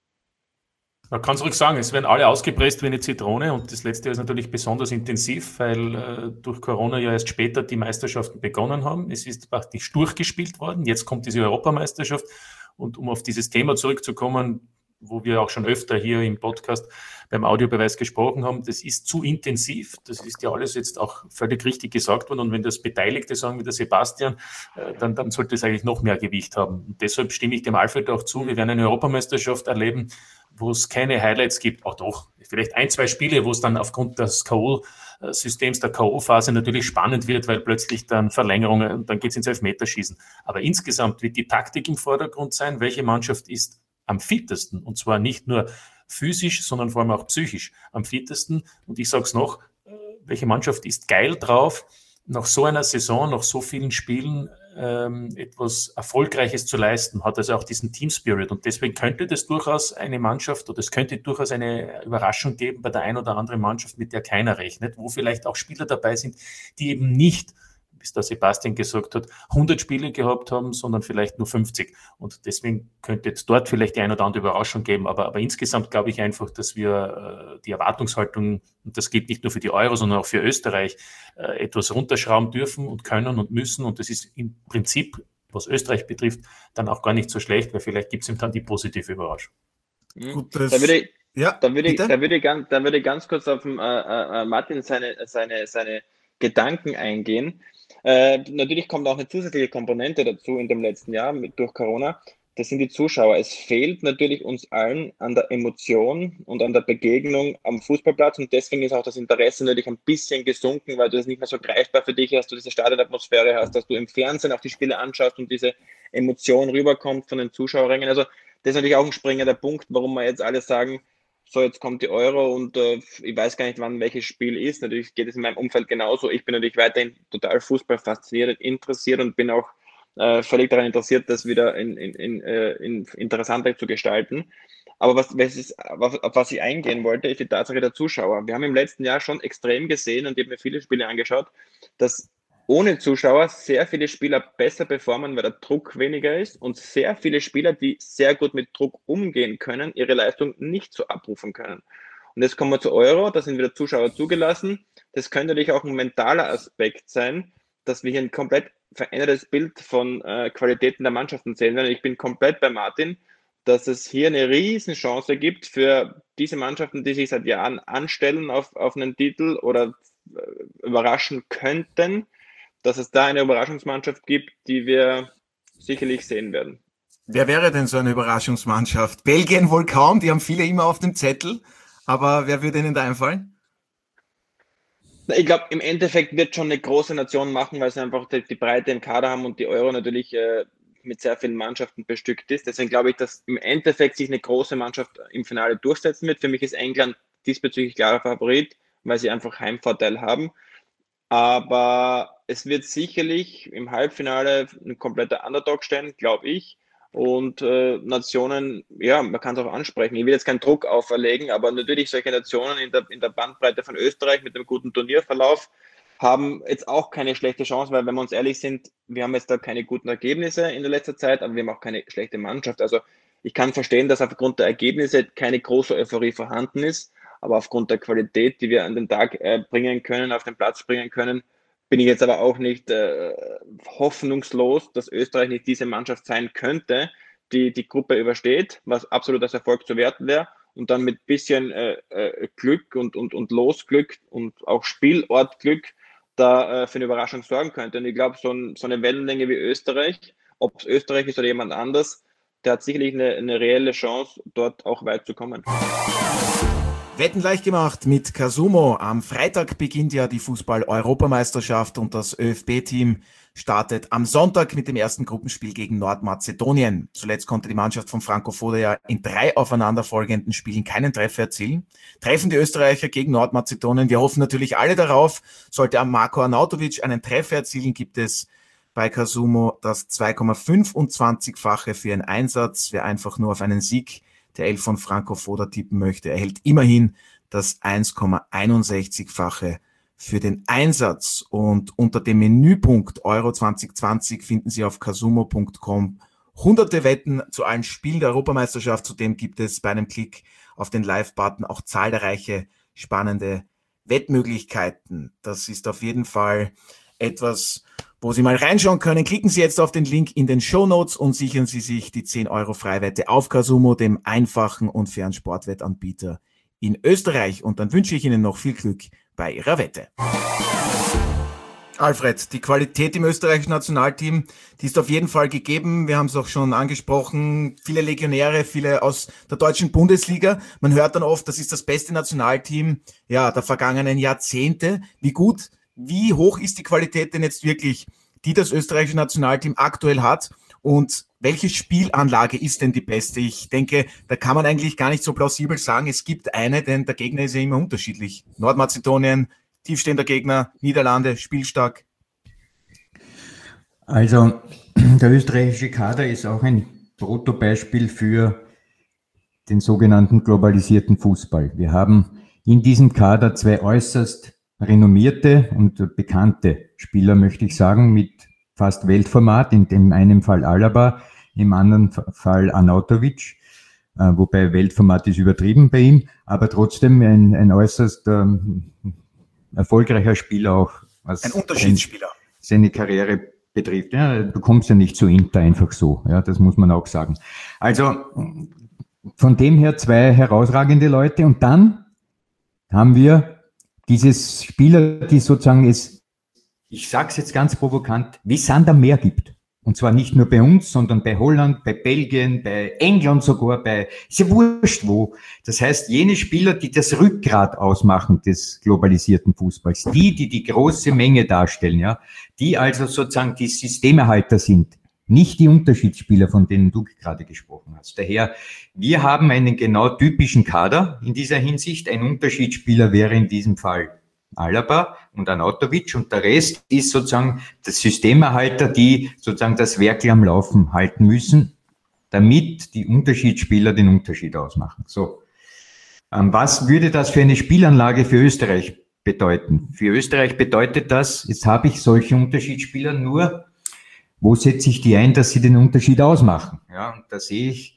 Man kann es ruhig sagen, es werden alle ausgepresst wie eine Zitrone und das letzte Jahr ist natürlich besonders intensiv, weil durch Corona ja erst später die Meisterschaften begonnen haben. Es ist praktisch durchgespielt worden, jetzt kommt diese Europameisterschaft und um auf dieses Thema zurückzukommen, wo wir auch schon öfter hier im Podcast beim Audiobeweis gesprochen haben, das ist zu intensiv, das ist ja alles jetzt auch völlig richtig gesagt worden und wenn das Beteiligte sagen wie der Sebastian, dann sollte es eigentlich noch mehr Gewicht haben. Und deshalb stimme ich dem Alfred auch zu, wir werden eine Europameisterschaft erleben, wo es keine Highlights gibt, auch doch, vielleicht 1, 2 Spiele, wo es dann aufgrund des K.O.-Systems, der K.O.-Phase natürlich spannend wird, weil plötzlich dann Verlängerungen und dann geht es ins Elfmeterschießen. Aber insgesamt wird die Taktik im Vordergrund sein, welche Mannschaft ist am fittesten und zwar nicht nur physisch, sondern vor allem auch psychisch am fittesten. Und ich sage es noch, welche Mannschaft ist geil drauf, nach so einer Saison, nach so vielen Spielen etwas Erfolgreiches zu leisten, hat also auch diesen Team Spirit und deswegen könnte das durchaus eine Mannschaft oder es könnte durchaus eine Überraschung geben bei der einen oder anderen Mannschaft, mit der keiner rechnet, wo vielleicht auch Spieler dabei sind, die eben nicht, wie es der Sebastian gesagt hat, 100 Spiele gehabt haben, sondern vielleicht nur 50 und deswegen könnte jetzt dort vielleicht die eine oder andere Überraschung geben, aber insgesamt glaube ich einfach, dass wir die Erwartungshaltung, und das gilt nicht nur für die Euro, sondern auch für Österreich, etwas runterschrauben dürfen und können und müssen und das ist im Prinzip, was Österreich betrifft, dann auch gar nicht so schlecht, weil vielleicht gibt es ihm dann die positive Überraschung.
Gut,
Da würde ich ganz kurz auf Martin seine Gedanken eingehen. Natürlich kommt auch eine zusätzliche Komponente dazu in dem letzten Jahr durch Corona. das sind die Zuschauer. Es fehlt natürlich uns allen an der Emotion und an der Begegnung am Fußballplatz und deswegen ist auch das Interesse natürlich ein bisschen gesunken, weil du das nicht mehr so greifbar für dich hast, du diese Stadionatmosphäre hast, dass du im Fernsehen auch die Spiele anschaust und diese Emotion rüberkommt von den Zuschauerrängen. Also das ist natürlich auch ein springender Punkt, warum wir jetzt alle sagen, so jetzt kommt die Euro und ich weiß gar nicht, wann welches Spiel ist. Natürlich geht es in meinem Umfeld genauso. Ich bin natürlich weiterhin total Fußball fasziniert, interessiert und bin auch völlig daran interessiert, das wieder in interessanter zu gestalten. Aber auf was ich eingehen wollte, ist die Tatsache der Zuschauer. Wir haben im letzten Jahr schon extrem gesehen und ich habe mir viele Spiele angeschaut, dass ohne Zuschauer sehr viele Spieler besser performen, weil der Druck weniger ist und sehr viele Spieler, die sehr gut mit Druck umgehen können, ihre Leistung nicht so abrufen können. Und jetzt kommen wir zu Euro, da sind wieder Zuschauer zugelassen. Das könnte natürlich auch ein mentaler Aspekt sein, dass wir hier ein komplett verändertes Bild von Qualitäten der Mannschaften sehen werden. Ich bin komplett bei Martin, dass es hier eine riesen Chance gibt für diese Mannschaften, die sich seit Jahren anstellen auf einen Titel oder überraschen könnten, dass es da eine Überraschungsmannschaft gibt, die wir sicherlich sehen werden.
Wer wäre denn so eine Überraschungsmannschaft? Belgien wohl kaum, die haben viele immer auf dem Zettel, aber wer würde Ihnen da einfallen?
Ich glaube, im Endeffekt wird schon eine große Nation machen, weil sie einfach die Breite im Kader haben und die Euro natürlich mit sehr vielen Mannschaften bestückt ist. Deswegen glaube ich, dass im Endeffekt sich eine große Mannschaft im Finale durchsetzen wird. Für mich ist England diesbezüglich klarer Favorit, weil sie einfach Heimvorteil haben. Aber es wird sicherlich im Halbfinale ein kompletter Underdog stehen, glaube ich. Und Nationen, ja, man kann es auch ansprechen. Ich will jetzt keinen Druck auferlegen, aber natürlich solche Nationen in der Bandbreite von Österreich mit einem guten Turnierverlauf haben jetzt auch keine schlechte Chance, weil wenn wir uns ehrlich sind, wir haben jetzt da keine guten Ergebnisse in der letzten Zeit, aber wir haben auch keine schlechte Mannschaft. Also ich kann verstehen, dass aufgrund der Ergebnisse keine große Euphorie vorhanden ist, aber aufgrund der Qualität, die wir an den Tag bringen können, auf den Platz bringen können, bin ich jetzt aber auch nicht hoffnungslos, dass Österreich nicht diese Mannschaft sein könnte, die die Gruppe übersteht, was absolut als Erfolg zu werten wäre und dann mit bisschen Glück und Losglück und auch Spielortglück da für eine Überraschung sorgen könnte. Und ich glaube, so eine Wellenlänge wie Österreich, ob es Österreich ist oder jemand anders, der hat sicherlich eine reelle Chance, dort auch weit zu kommen.
Wetten leicht gemacht mit Casumo. Am Freitag beginnt ja die Fußball-Europameisterschaft und das ÖFB-Team startet am Sonntag mit dem ersten Gruppenspiel gegen Nordmazedonien. Zuletzt konnte die Mannschaft von Franco Foda ja in 3 aufeinanderfolgenden Spielen keinen Treffer erzielen. Treffen die Österreicher gegen Nordmazedonien. Wir hoffen natürlich alle darauf. Sollte Marko Arnautovic einen Treffer erzielen, gibt es bei Casumo das 2,25-fache für einen Einsatz. Wer einfach nur auf einen Sieg der Elf von Franco Foda tippen möchte, erhält immerhin das 1,61-fache für den Einsatz. Und unter dem Menüpunkt Euro 2020 finden Sie auf casumo.com hunderte Wetten zu allen Spielen der Europameisterschaft. Zudem gibt es bei einem Klick auf den Live-Button auch zahlreiche spannende Wettmöglichkeiten. Das ist auf jeden Fall etwas, wo Sie mal reinschauen können. Klicken Sie jetzt auf den Link in den Shownotes und sichern Sie sich die 10 Euro Freiwette auf Casumo, dem einfachen und fairen Sportwettanbieter in Österreich. Und dann wünsche ich Ihnen noch viel Glück bei Ihrer Wette. Alfred, die Qualität im österreichischen Nationalteam, die ist auf jeden Fall gegeben. Wir haben es auch schon angesprochen. Viele Legionäre, viele aus der deutschen Bundesliga. Man hört dann oft, das ist das beste Nationalteam der vergangenen Jahrzehnte. Wie hoch ist die Qualität denn jetzt wirklich, die das österreichische Nationalteam aktuell hat? Und welche Spielanlage ist denn die beste? Ich denke, da kann man eigentlich gar nicht so plausibel sagen, es gibt eine, denn der Gegner ist ja immer unterschiedlich. Nordmazedonien, tiefstehender Gegner, Niederlande, spielstark.
Also der österreichische Kader ist auch ein Protobeispiel für den sogenannten globalisierten Fußball. Wir haben in diesem Kader 2 äußerst renommierte und bekannte Spieler, möchte ich sagen, mit fast Weltformat, in dem einen Fall Alaba, im anderen Fall Arnautovic, wobei Weltformat ist übertrieben bei ihm, aber trotzdem ein äußerst erfolgreicher Spieler auch, was
ein Unterschiedsspieler.
Seine Karriere betrifft. Ja, du kommst ja nicht zu Inter einfach so, ja, das muss man auch sagen. Also von dem her 2 herausragende Leute und dann haben wir dieses Spieler, die sozusagen ich sag's jetzt ganz provokant, wie Sand am Meer gibt. Und zwar nicht nur bei uns, sondern bei Holland, bei Belgien, bei England sogar, ist ja wurscht wo. Das heißt, jene Spieler, die das Rückgrat ausmachen des globalisierten Fußballs, die große Menge darstellen, ja, die also sozusagen die Systemerhalter sind, nicht die Unterschiedsspieler, von denen du gerade gesprochen hast. Daher, wir haben einen genau typischen Kader in dieser Hinsicht. Ein Unterschiedsspieler wäre in diesem Fall Alaba und Arnautovic, und der Rest ist sozusagen das Systemerhalter, die sozusagen das Werkel am Laufen halten müssen, damit die Unterschiedsspieler den Unterschied ausmachen. So, was würde das für eine Spielanlage für Österreich bedeuten? Für Österreich bedeutet das, jetzt habe ich solche Unterschiedsspieler, nur wo setze ich die ein, dass sie den Unterschied ausmachen? Ja, und da sehe ich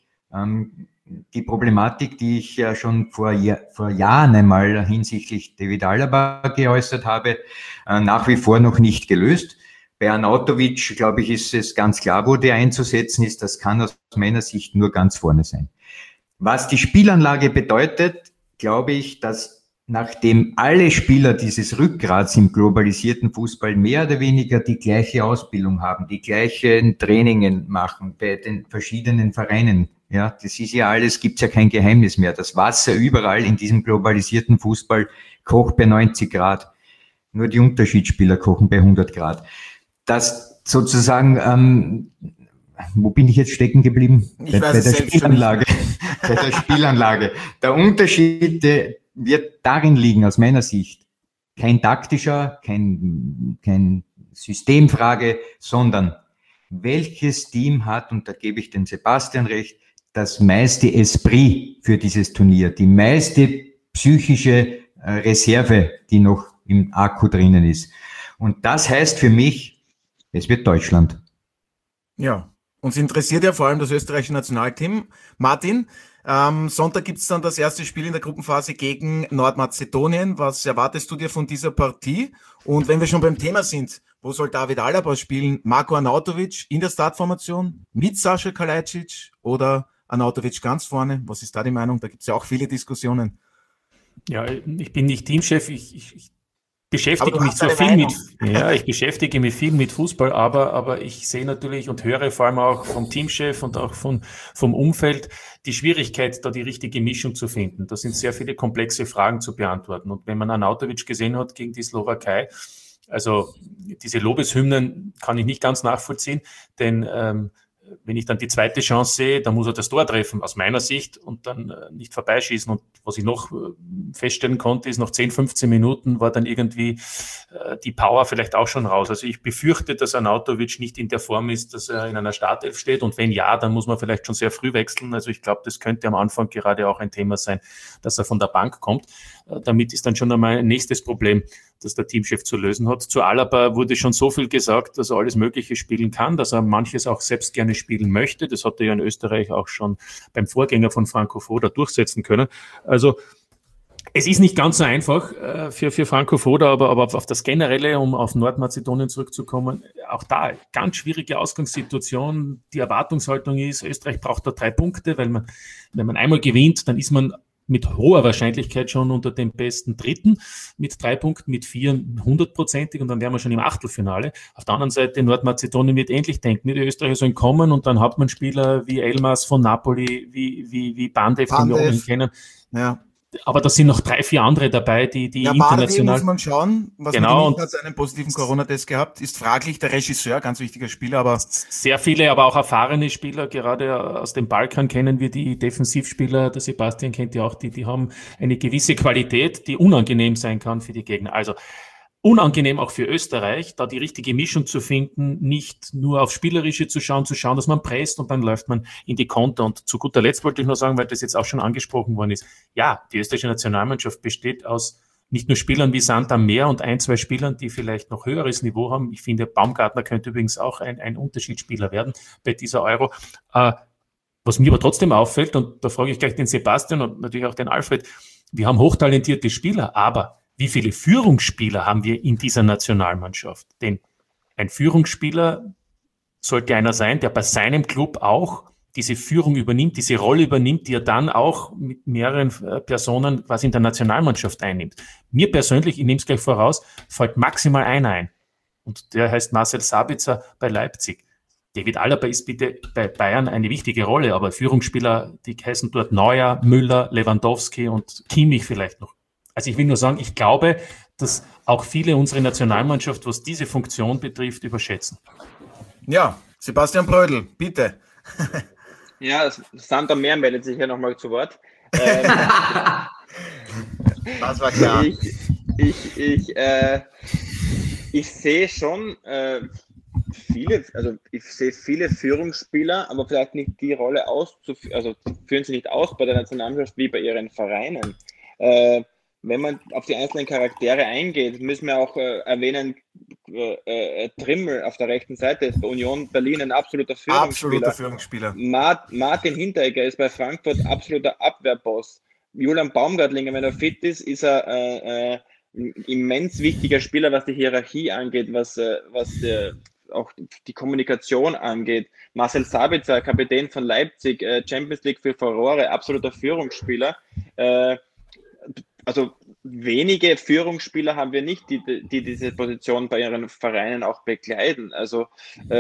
die Problematik, die ich ja schon vor Jahren einmal hinsichtlich David Alaba geäußert habe, nach wie vor noch nicht gelöst. Bei Arnautovic, glaube ich, ist es ganz klar, wo der einzusetzen ist. Das kann aus meiner Sicht nur ganz vorne sein. Was die Spielanlage bedeutet, glaube ich, dass nachdem alle Spieler dieses Rückgrats im globalisierten Fußball mehr oder weniger die gleiche Ausbildung haben, die gleichen Trainingen machen bei den verschiedenen Vereinen, ja, das ist ja alles, gibt's ja kein Geheimnis mehr. Das Wasser überall in diesem globalisierten Fußball kocht bei 90 Grad. Nur die Unterschiedsspieler kochen bei 100 Grad. Das sozusagen, wo bin ich jetzt stecken geblieben? Bei der Spielanlage. Bei der Spielanlage. Der Unterschied wird darin liegen, aus meiner Sicht, kein taktischer, kein Systemfrage, sondern welches Team hat, und da gebe ich den Sebastian recht, das meiste Esprit für dieses Turnier, die meiste psychische Reserve, die noch im Akku drinnen ist. Und das heißt für mich, es wird Deutschland.
Ja, uns interessiert ja vor allem das österreichische Nationalteam. Martin, Sonntag gibt es dann das erste Spiel in der Gruppenphase gegen Nordmazedonien. Was erwartest du dir von dieser Partie? Und wenn wir schon beim Thema sind, wo soll David Alaba spielen? Marko Arnautovic in der Startformation mit Sascha Kalajdzic oder Arnautovic ganz vorne? Was ist da die Meinung? Da gibt es ja auch viele Diskussionen.
Ja, ich bin nicht Teamchef, ich beschäftige mich zwar viel ich beschäftige mich viel mit Fußball, aber ich sehe natürlich und höre vor allem auch vom Teamchef und auch vom Umfeld die Schwierigkeit, da die richtige Mischung zu finden. Da sind sehr viele komplexe Fragen zu beantworten. Und wenn man Arnautovic gesehen hat gegen die Slowakei, also diese Lobeshymnen kann ich nicht ganz nachvollziehen, denn wenn ich dann die zweite Chance sehe, dann muss er das Tor treffen, aus meiner Sicht, und dann nicht vorbeischießen. Und was ich noch feststellen konnte, ist, nach 10, 15 Minuten war dann irgendwie die Power vielleicht auch schon raus. Also ich befürchte, dass Arnautovic nicht in der Form ist, dass er in einer Startelf steht. Und wenn ja, dann muss man vielleicht schon sehr früh wechseln. Also ich glaube, das könnte am Anfang gerade auch ein Thema sein, dass er von der Bank kommt. Damit ist dann schon einmal ein nächstes Problem, das der Teamchef zu lösen hat. Zu Alaba wurde schon so viel gesagt, dass er alles Mögliche spielen kann, dass er manches auch selbst gerne spielen möchte. Das hat er ja in Österreich auch schon beim Vorgänger von Franco Foda durchsetzen können. Also es ist nicht ganz so einfach für Franco Foda, aber auf das Generelle, um auf Nordmazedonien zurückzukommen, auch da ganz schwierige Ausgangssituation. Die Erwartungshaltung ist, Österreich braucht da 3 Punkte, weil wenn man einmal gewinnt, dann ist man mit hoher Wahrscheinlichkeit schon unter dem besten Dritten, mit 3 Punkten, mit 4 100%ig, und dann wären wir schon im Achtelfinale. Auf der anderen Seite, Nordmazedonien wird ähnlich denken, die Österreicher sollen kommen, und dann hat man Spieler wie Elmas von Napoli, wie Bandev, den wir auch kennen. Ja. Aber da sind noch 3, 4 andere dabei, die international...
muss man schauen, was
genau,
man hat einen positiven Corona-Test gehabt, ist fraglich, der Regisseur, ganz wichtiger Spieler, aber...
Sehr viele, aber auch erfahrene Spieler, gerade aus dem Balkan kennen wir die Defensivspieler, der Sebastian kennt ja auch, die haben eine gewisse Qualität, die unangenehm sein kann für die Gegner. Also unangenehm auch für Österreich, da die richtige Mischung zu finden, nicht nur aufs Spielerische zu schauen, dass man presst und dann läuft man in die Konter. Und zu guter Letzt wollte ich nur sagen, weil das jetzt auch schon angesprochen worden ist, ja, die österreichische Nationalmannschaft besteht aus nicht nur Spielern wie Sand am Meer und 1, 2 Spielern, die vielleicht noch höheres Niveau haben. Ich finde, Baumgartner könnte übrigens auch ein Unterschiedsspieler werden bei dieser Euro. Was mir aber trotzdem auffällt, und da frage ich gleich den Sebastian und natürlich auch den Alfred, wir haben hochtalentierte Spieler, aber wie viele Führungsspieler haben wir in dieser Nationalmannschaft? Denn ein Führungsspieler sollte einer sein, der bei seinem Club auch diese Führung übernimmt, diese Rolle übernimmt, die er dann auch mit mehreren Personen quasi in der Nationalmannschaft einnimmt. Mir persönlich, ich nehme es gleich voraus, fällt maximal einer ein. Und der heißt Marcel Sabitzer bei Leipzig. David Alaba ist bitte bei Bayern eine wichtige Rolle, aber Führungsspieler, die heißen dort Neuer, Müller, Lewandowski und Kimmich vielleicht noch. Also ich will nur sagen, ich glaube, dass auch viele unsere Nationalmannschaft, was diese Funktion betrifft, überschätzen.
Ja, Sebastian Brödel, bitte.
Ja, Sander Mehr meldet sich hier nochmal zu Wort.
Das war klar.
Ich sehe schon viele Führungsspieler, aber vielleicht nicht die Rolle führen sie nicht aus bei der Nationalmannschaft wie bei ihren Vereinen. Wenn man auf die einzelnen Charaktere eingeht, müssen wir auch erwähnen, Trimmel auf der rechten Seite ist bei Union Berlin ein absoluter Führungsspieler. Martin Hinteregger ist bei Frankfurt absoluter Abwehrboss. Julian Baumgartlinger, wenn er fit ist, ist er ein immens wichtiger Spieler, was die Hierarchie angeht, was auch die Kommunikation angeht. Marcel Sabitzer, Kapitän von Leipzig, Champions League für Furore, absoluter Führungsspieler. Also wenige Führungsspieler haben wir nicht, die diese Position bei ihren Vereinen auch bekleiden. Also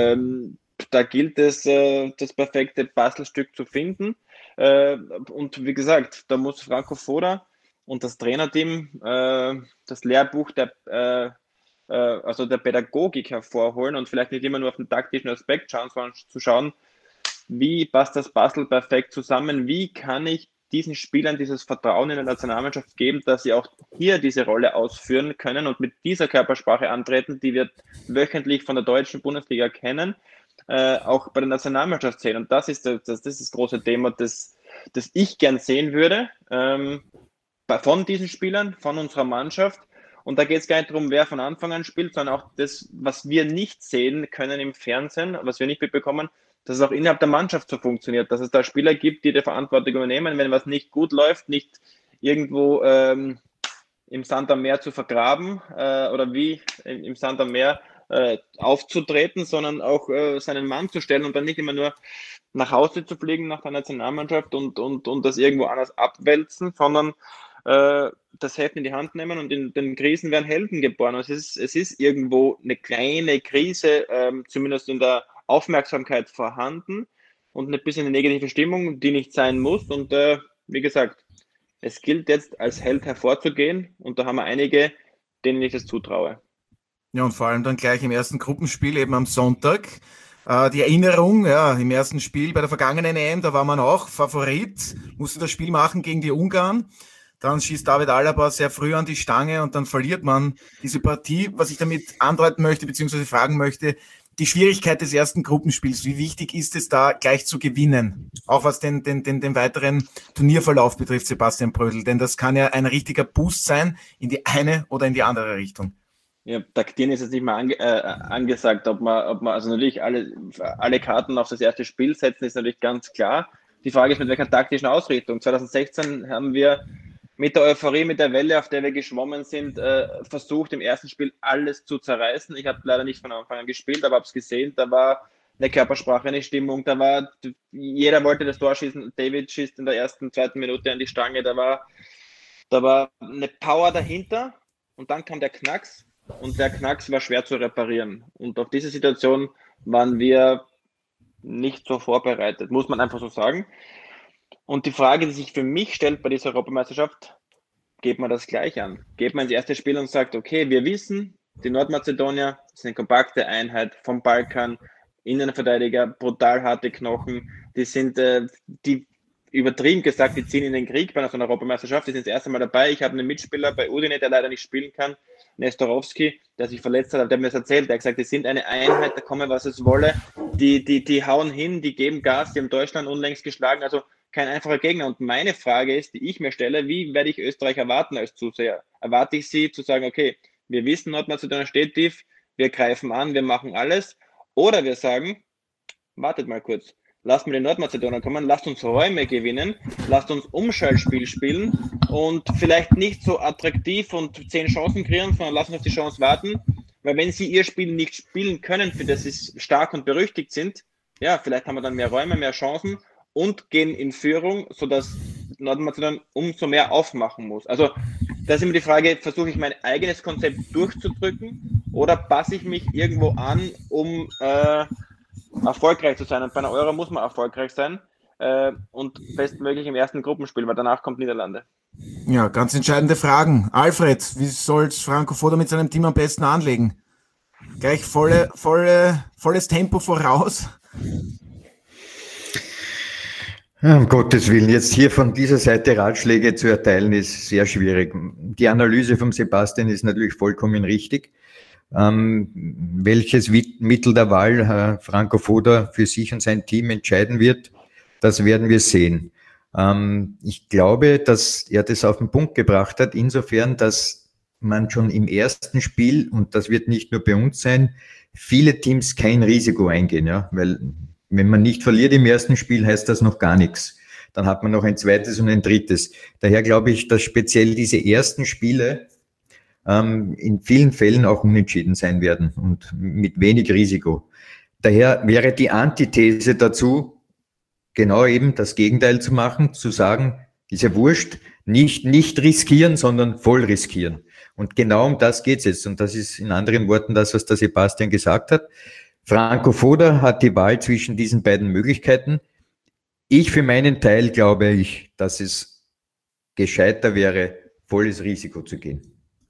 da gilt es, das perfekte Bastelstück zu finden. Und wie gesagt, da muss Franco Foda und das Trainerteam das Lehrbuch der Pädagogik hervorholen und vielleicht nicht immer nur auf den taktischen Aspekt schauen, sondern zu schauen, wie passt das Bastel perfekt zusammen, wie kann ich diesen Spielern dieses Vertrauen in der Nationalmannschaft geben, dass sie auch hier diese Rolle ausführen können und mit dieser Körpersprache antreten, die wir wöchentlich von der deutschen Bundesliga kennen, auch bei der Nationalmannschaft sehen. Und das ist das große Thema, das ich gern sehen würde, von diesen Spielern, von unserer Mannschaft. Und da geht es gar nicht darum, wer von Anfang an spielt, sondern auch das, was wir nicht sehen können im Fernsehen, was wir nicht mitbekommen, dass es auch innerhalb der Mannschaft so funktioniert, dass es da Spieler gibt, die Verantwortung übernehmen, wenn was nicht gut läuft, nicht irgendwo im Sand am Meer zu vergraben oder wie im Sand am Meer aufzutreten, sondern auch seinen Mann zu stellen und dann nicht immer nur nach Hause zu fliegen nach der Nationalmannschaft und das irgendwo anders abwälzen, sondern das Heft in die Hand nehmen und in den Krisen werden Helden geboren. Es ist irgendwo eine kleine Krise, zumindest in der Aufmerksamkeit vorhanden und ein bisschen eine negative Stimmung, die nicht sein muss. Und wie gesagt, es gilt jetzt als Held hervorzugehen und da haben wir einige, denen ich das zutraue.
Ja, und vor allem dann gleich im ersten Gruppenspiel eben am Sonntag. Die Erinnerung, ja, im ersten Spiel bei der vergangenen EM, da war man auch Favorit, musste das Spiel machen gegen die Ungarn. Dann schießt David Alaba sehr früh an die Stange und dann verliert man diese Partie. Was ich damit andeuten möchte, beziehungsweise fragen möchte, die Schwierigkeit des ersten Gruppenspiels, wie wichtig ist es da gleich zu gewinnen? Auch was den weiteren Turnierverlauf betrifft, Sebastian Brödel, denn das kann ja ein richtiger Boost sein in die eine oder in die andere Richtung.
Ja, taktieren ist jetzt nicht mal angesagt, ob man also natürlich alle Karten auf das erste Spiel setzen, ist natürlich ganz klar. Die Frage ist, mit welcher taktischen Ausrichtung. 2016 haben wir mit der Euphorie, mit der Welle, auf der wir geschwommen sind, versucht, im ersten Spiel alles zu zerreißen. Ich habe leider nicht von Anfang an gespielt, aber habe es gesehen. Da war eine Körpersprache, eine Stimmung. Jeder wollte das Tor schießen. David schießt in der ersten, zweiten Minute an die Stange. Da war eine Power dahinter. Und dann kam der Knacks. Und der Knacks war schwer zu reparieren. Und auf diese Situation waren wir nicht so vorbereitet, muss man einfach so sagen. Und die Frage, die sich für mich stellt bei dieser Europameisterschaft, geht man das gleich an? Geht man ins erste Spiel und sagt, okay, wir wissen, die Nordmazedonier sind eine kompakte Einheit vom Balkan, Innenverteidiger, brutal harte Knochen, die sind, die übertrieben gesagt, die ziehen in den Krieg bei so einer Europameisterschaft, die sind das erste Mal dabei. Ich habe einen Mitspieler bei Udine, der leider nicht spielen kann, Nestorowski, der sich verletzt hat, der hat mir das erzählt, der hat gesagt, die sind eine Einheit, da komme was es wolle, die hauen hin, die geben Gas, die haben Deutschland unlängst geschlagen, also kein einfacher Gegner. Und meine Frage ist, die ich mir stelle, wie werde ich Österreich erwarten als Zuseher? Erwarte ich sie zu sagen, okay, wir wissen, Nordmazedonien steht tief, wir greifen an, wir machen alles, oder wir sagen, wartet mal kurz, lasst mir den Nordmazedonier kommen, lasst uns Räume gewinnen, lasst uns Umschaltspiel spielen und vielleicht nicht so attraktiv und 10 Chancen kreieren, sondern lasst uns auf die Chance warten, weil wenn sie ihr Spiel nicht spielen können, für das sie stark und berüchtigt sind, ja, vielleicht haben wir dann mehr Räume, mehr Chancen und gehen in Führung, sodass Nordmazedonien umso mehr aufmachen muss. Also da ist immer die Frage, versuche ich mein eigenes Konzept durchzudrücken oder passe ich mich irgendwo an, um erfolgreich zu sein. Und bei einer Euro muss man erfolgreich sein und bestmöglich im ersten Gruppenspiel, weil danach kommt Niederlande.
Ja, ganz entscheidende Fragen. Alfred, wie soll Franco Foda mit seinem Team am besten anlegen? Gleich volles Tempo voraus?
Um Gottes Willen, jetzt hier von dieser Seite Ratschläge zu erteilen, ist sehr schwierig. Die Analyse von Sebastian ist natürlich vollkommen richtig. Welches Mittel der Wahl Franco Foda für sich und sein Team entscheiden wird, das werden wir sehen. Ich glaube, dass er das auf den Punkt gebracht hat, insofern, dass man schon im ersten Spiel, und das wird nicht nur bei uns sein, viele Teams kein Risiko eingehen, ja, weil wenn man nicht verliert im ersten Spiel, heißt das noch gar nichts. Dann hat man noch ein zweites und ein drittes. Daher glaube ich, dass speziell diese ersten Spiele in vielen Fällen auch unentschieden sein werden und mit wenig Risiko. Daher wäre die Antithese dazu, genau eben das Gegenteil zu machen, zu sagen, ist ja wurscht, nicht riskieren, sondern voll riskieren. Und genau um das geht es jetzt. Und das ist in anderen Worten das, was der Sebastian gesagt hat. Franco Foda hat die Wahl zwischen diesen beiden Möglichkeiten. Ich für meinen Teil glaube dass es gescheiter wäre, volles Risiko zu gehen.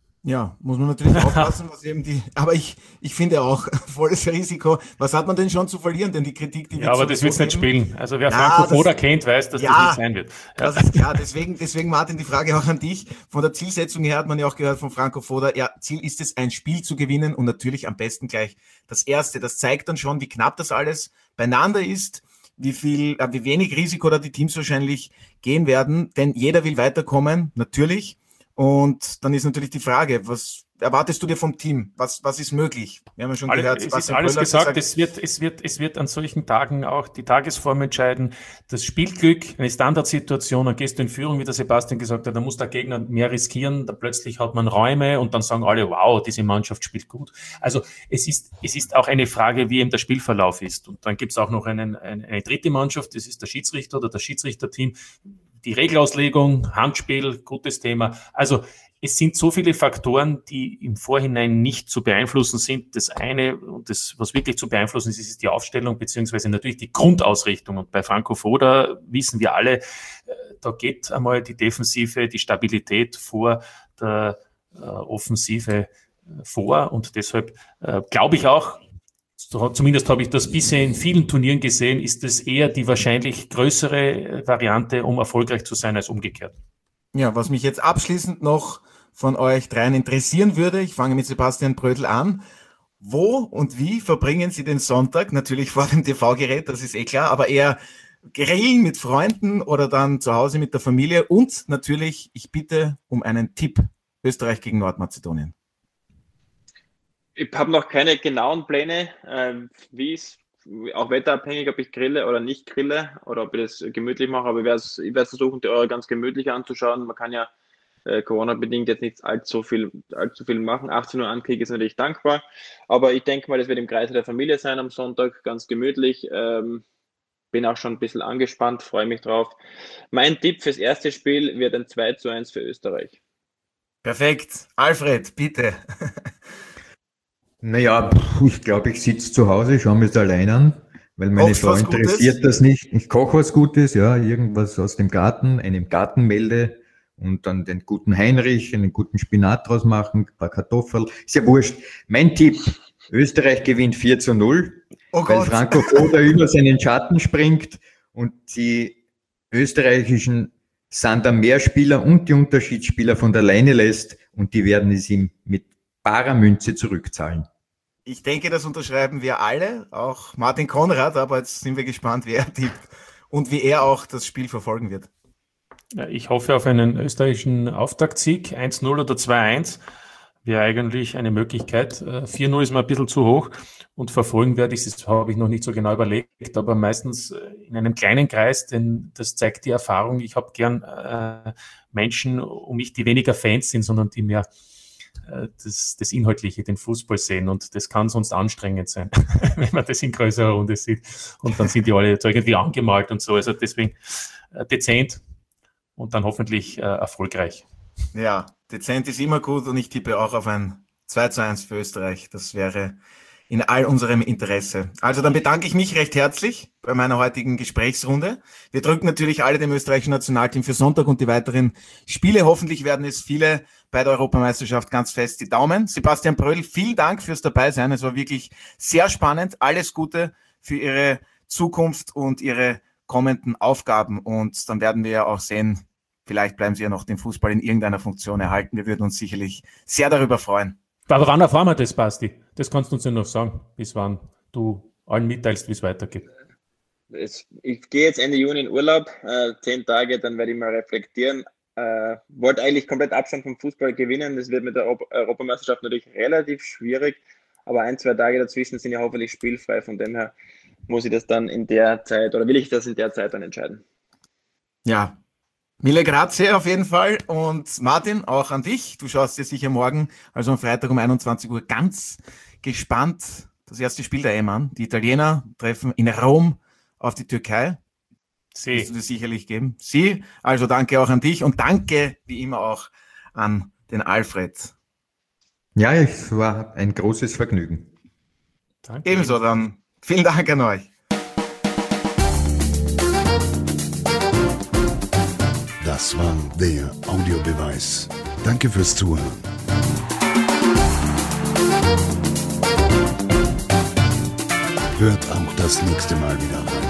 Ja, muss man natürlich aufpassen, was eben aber ich finde auch, volles Risiko. Was hat man denn schon zu verlieren? Denn die Kritik, die
ja, aber das wird es nicht spielen. Also wer Franco Foda kennt, weiß, dass das nicht sein wird. Ja.
Das ist klar. Deswegen, Martin, die Frage auch an dich. Von der Zielsetzung her hat man ja auch gehört von Franco Foda, ja, Ziel ist es, ein Spiel zu gewinnen und natürlich am besten gleich das erste. Das zeigt dann schon, wie knapp das alles beieinander ist, wie wenig Risiko da die Teams wahrscheinlich gehen werden, denn jeder will weiterkommen, natürlich. Und dann ist natürlich die Frage, was erwartest du dir vom Team? Was ist möglich? Wir haben ja schon gehört,
es ist alles gesagt. Es wird an solchen Tagen auch die Tagesform entscheiden. Das Spielglück, eine Standardsituation, dann gehst du in Führung, wie der Sebastian gesagt hat, da muss der Gegner mehr riskieren, da plötzlich hat man Räume und dann sagen alle, wow, diese Mannschaft spielt gut. Also es ist auch eine Frage, wie eben der Spielverlauf ist. Und dann gibt es auch noch eine dritte Mannschaft, das ist der Schiedsrichter oder das Schiedsrichterteam. Die Regelauslegung, Handspiel, gutes Thema. Also es sind so viele Faktoren, die im Vorhinein nicht zu beeinflussen sind. Das eine, und das, was wirklich zu beeinflussen ist, ist die Aufstellung beziehungsweise natürlich die Grundausrichtung. Und bei Franco Foda wissen wir alle, da geht einmal die Defensive, die Stabilität vor der Offensive vor. Und deshalb glaube ich auch, zumindest habe ich das bisher in vielen Turnieren gesehen, ist es eher die wahrscheinlich größere Variante, um erfolgreich zu sein, als umgekehrt.
Ja, was mich jetzt abschließend noch von euch dreien interessieren würde, ich fange mit Sebastian Brödel an. Wo und wie verbringen Sie den Sonntag? Natürlich vor dem TV-Gerät, das ist eh klar, aber eher grillen mit Freunden oder dann zu Hause mit der Familie? Und natürlich, ich bitte um einen Tipp. Österreich gegen Nordmazedonien.
Ich habe noch keine genauen Pläne, wie es auch wetterabhängig, ob ich grille oder nicht grille oder ob ich das gemütlich mache, aber ich werde versuchen, die Euro ganz gemütlich anzuschauen. Man kann ja Corona-bedingt jetzt nicht allzu viel machen. 18 Uhr Ankick ist natürlich dankbar, aber ich denke mal, das wird im Kreise der Familie sein am Sonntag, ganz gemütlich. Bin auch schon ein bisschen angespannt, freue mich drauf. Mein Tipp fürs erste Spiel wird ein 2:1 für Österreich.
Perfekt. Alfred, bitte.
Naja, ich glaube, ich sitze zu Hause, schaue mir es allein an, weil meine Frau interessiert das nicht. Ich koche was Gutes, ja, irgendwas aus dem Garten, einem Gartenmelde und dann den guten Heinrich, einen guten Spinat draus machen, ein paar Kartoffeln. Ist ja wurscht. Mein Tipp, Österreich gewinnt 4:0, weil Franco Foda über seinen Schatten springt und die österreichischen Sandamer-Spieler und die Unterschiedsspieler von der Leine lässt und die werden es ihm mit barer Münze zurückzahlen.
Ich denke, das unterschreiben wir alle, auch Martin Konrad, aber jetzt sind wir gespannt, wie er tippt und wie er auch das Spiel verfolgen wird.
Ich hoffe auf einen österreichischen Auftaktsieg, 1:0 oder 2:1 wäre eigentlich eine Möglichkeit. 4:0 ist mir ein bisschen zu hoch und verfolgen werde ich, das habe ich noch nicht so genau überlegt, aber meistens in einem kleinen Kreis, denn das zeigt die Erfahrung. Ich habe gern Menschen um mich, die weniger Fans sind, sondern die mehr das Inhaltliche, den Fußball sehen und das kann sonst anstrengend sein, wenn man das in größerer Runde sieht und dann sind die alle jetzt irgendwie angemalt und so, also deswegen dezent und dann hoffentlich erfolgreich.
Ja, dezent ist immer gut und ich tippe auch auf ein 2:1 für Österreich, das wäre in all unserem Interesse. Also dann bedanke ich mich recht herzlich bei meiner heutigen Gesprächsrunde. Wir drücken natürlich alle dem österreichischen Nationalteam für Sonntag und die weiteren Spiele. Hoffentlich werden es viele bei der Europameisterschaft ganz fest die Daumen. Sebastian Brödl, vielen Dank fürs Dabeisein. Es war wirklich sehr spannend. Alles Gute für Ihre Zukunft und Ihre kommenden Aufgaben. Und dann werden wir ja auch sehen, vielleicht bleiben Sie ja noch den Fußball in irgendeiner Funktion erhalten. Wir würden uns sicherlich sehr darüber freuen.
Aber wann erfahren wir das, Basti? Das kannst du uns ja noch sagen, bis wann du allen mitteilst, wie es weitergeht.
Ich gehe jetzt Ende Juni in Urlaub, 10 Tage, dann werde ich mal reflektieren. Wollte eigentlich komplett Abstand vom Fußball gewinnen. Das wird mit der Europameisterschaft natürlich relativ schwierig, aber 1-2 Tage dazwischen sind ja hoffentlich spielfrei. Von dem her muss ich das dann in der Zeit, oder will ich das in der Zeit dann entscheiden?
Ja, mille grazie auf jeden Fall. Und Martin, auch an dich. Du schaust dir sicher morgen, also am Freitag um 21 Uhr, ganz gespannt das erste Spiel der EM an. Die Italiener treffen in Rom auf die Türkei. Wirst du dir sicherlich geben. Sie, also danke auch an dich und danke wie immer auch an den Alfred.
Ja, es war ein großes Vergnügen.
Danke.
Ebenso dann. Vielen Dank an euch.
Das war der Audiobeweis. Danke fürs Zuhören. Hört auch das nächste Mal wieder rein.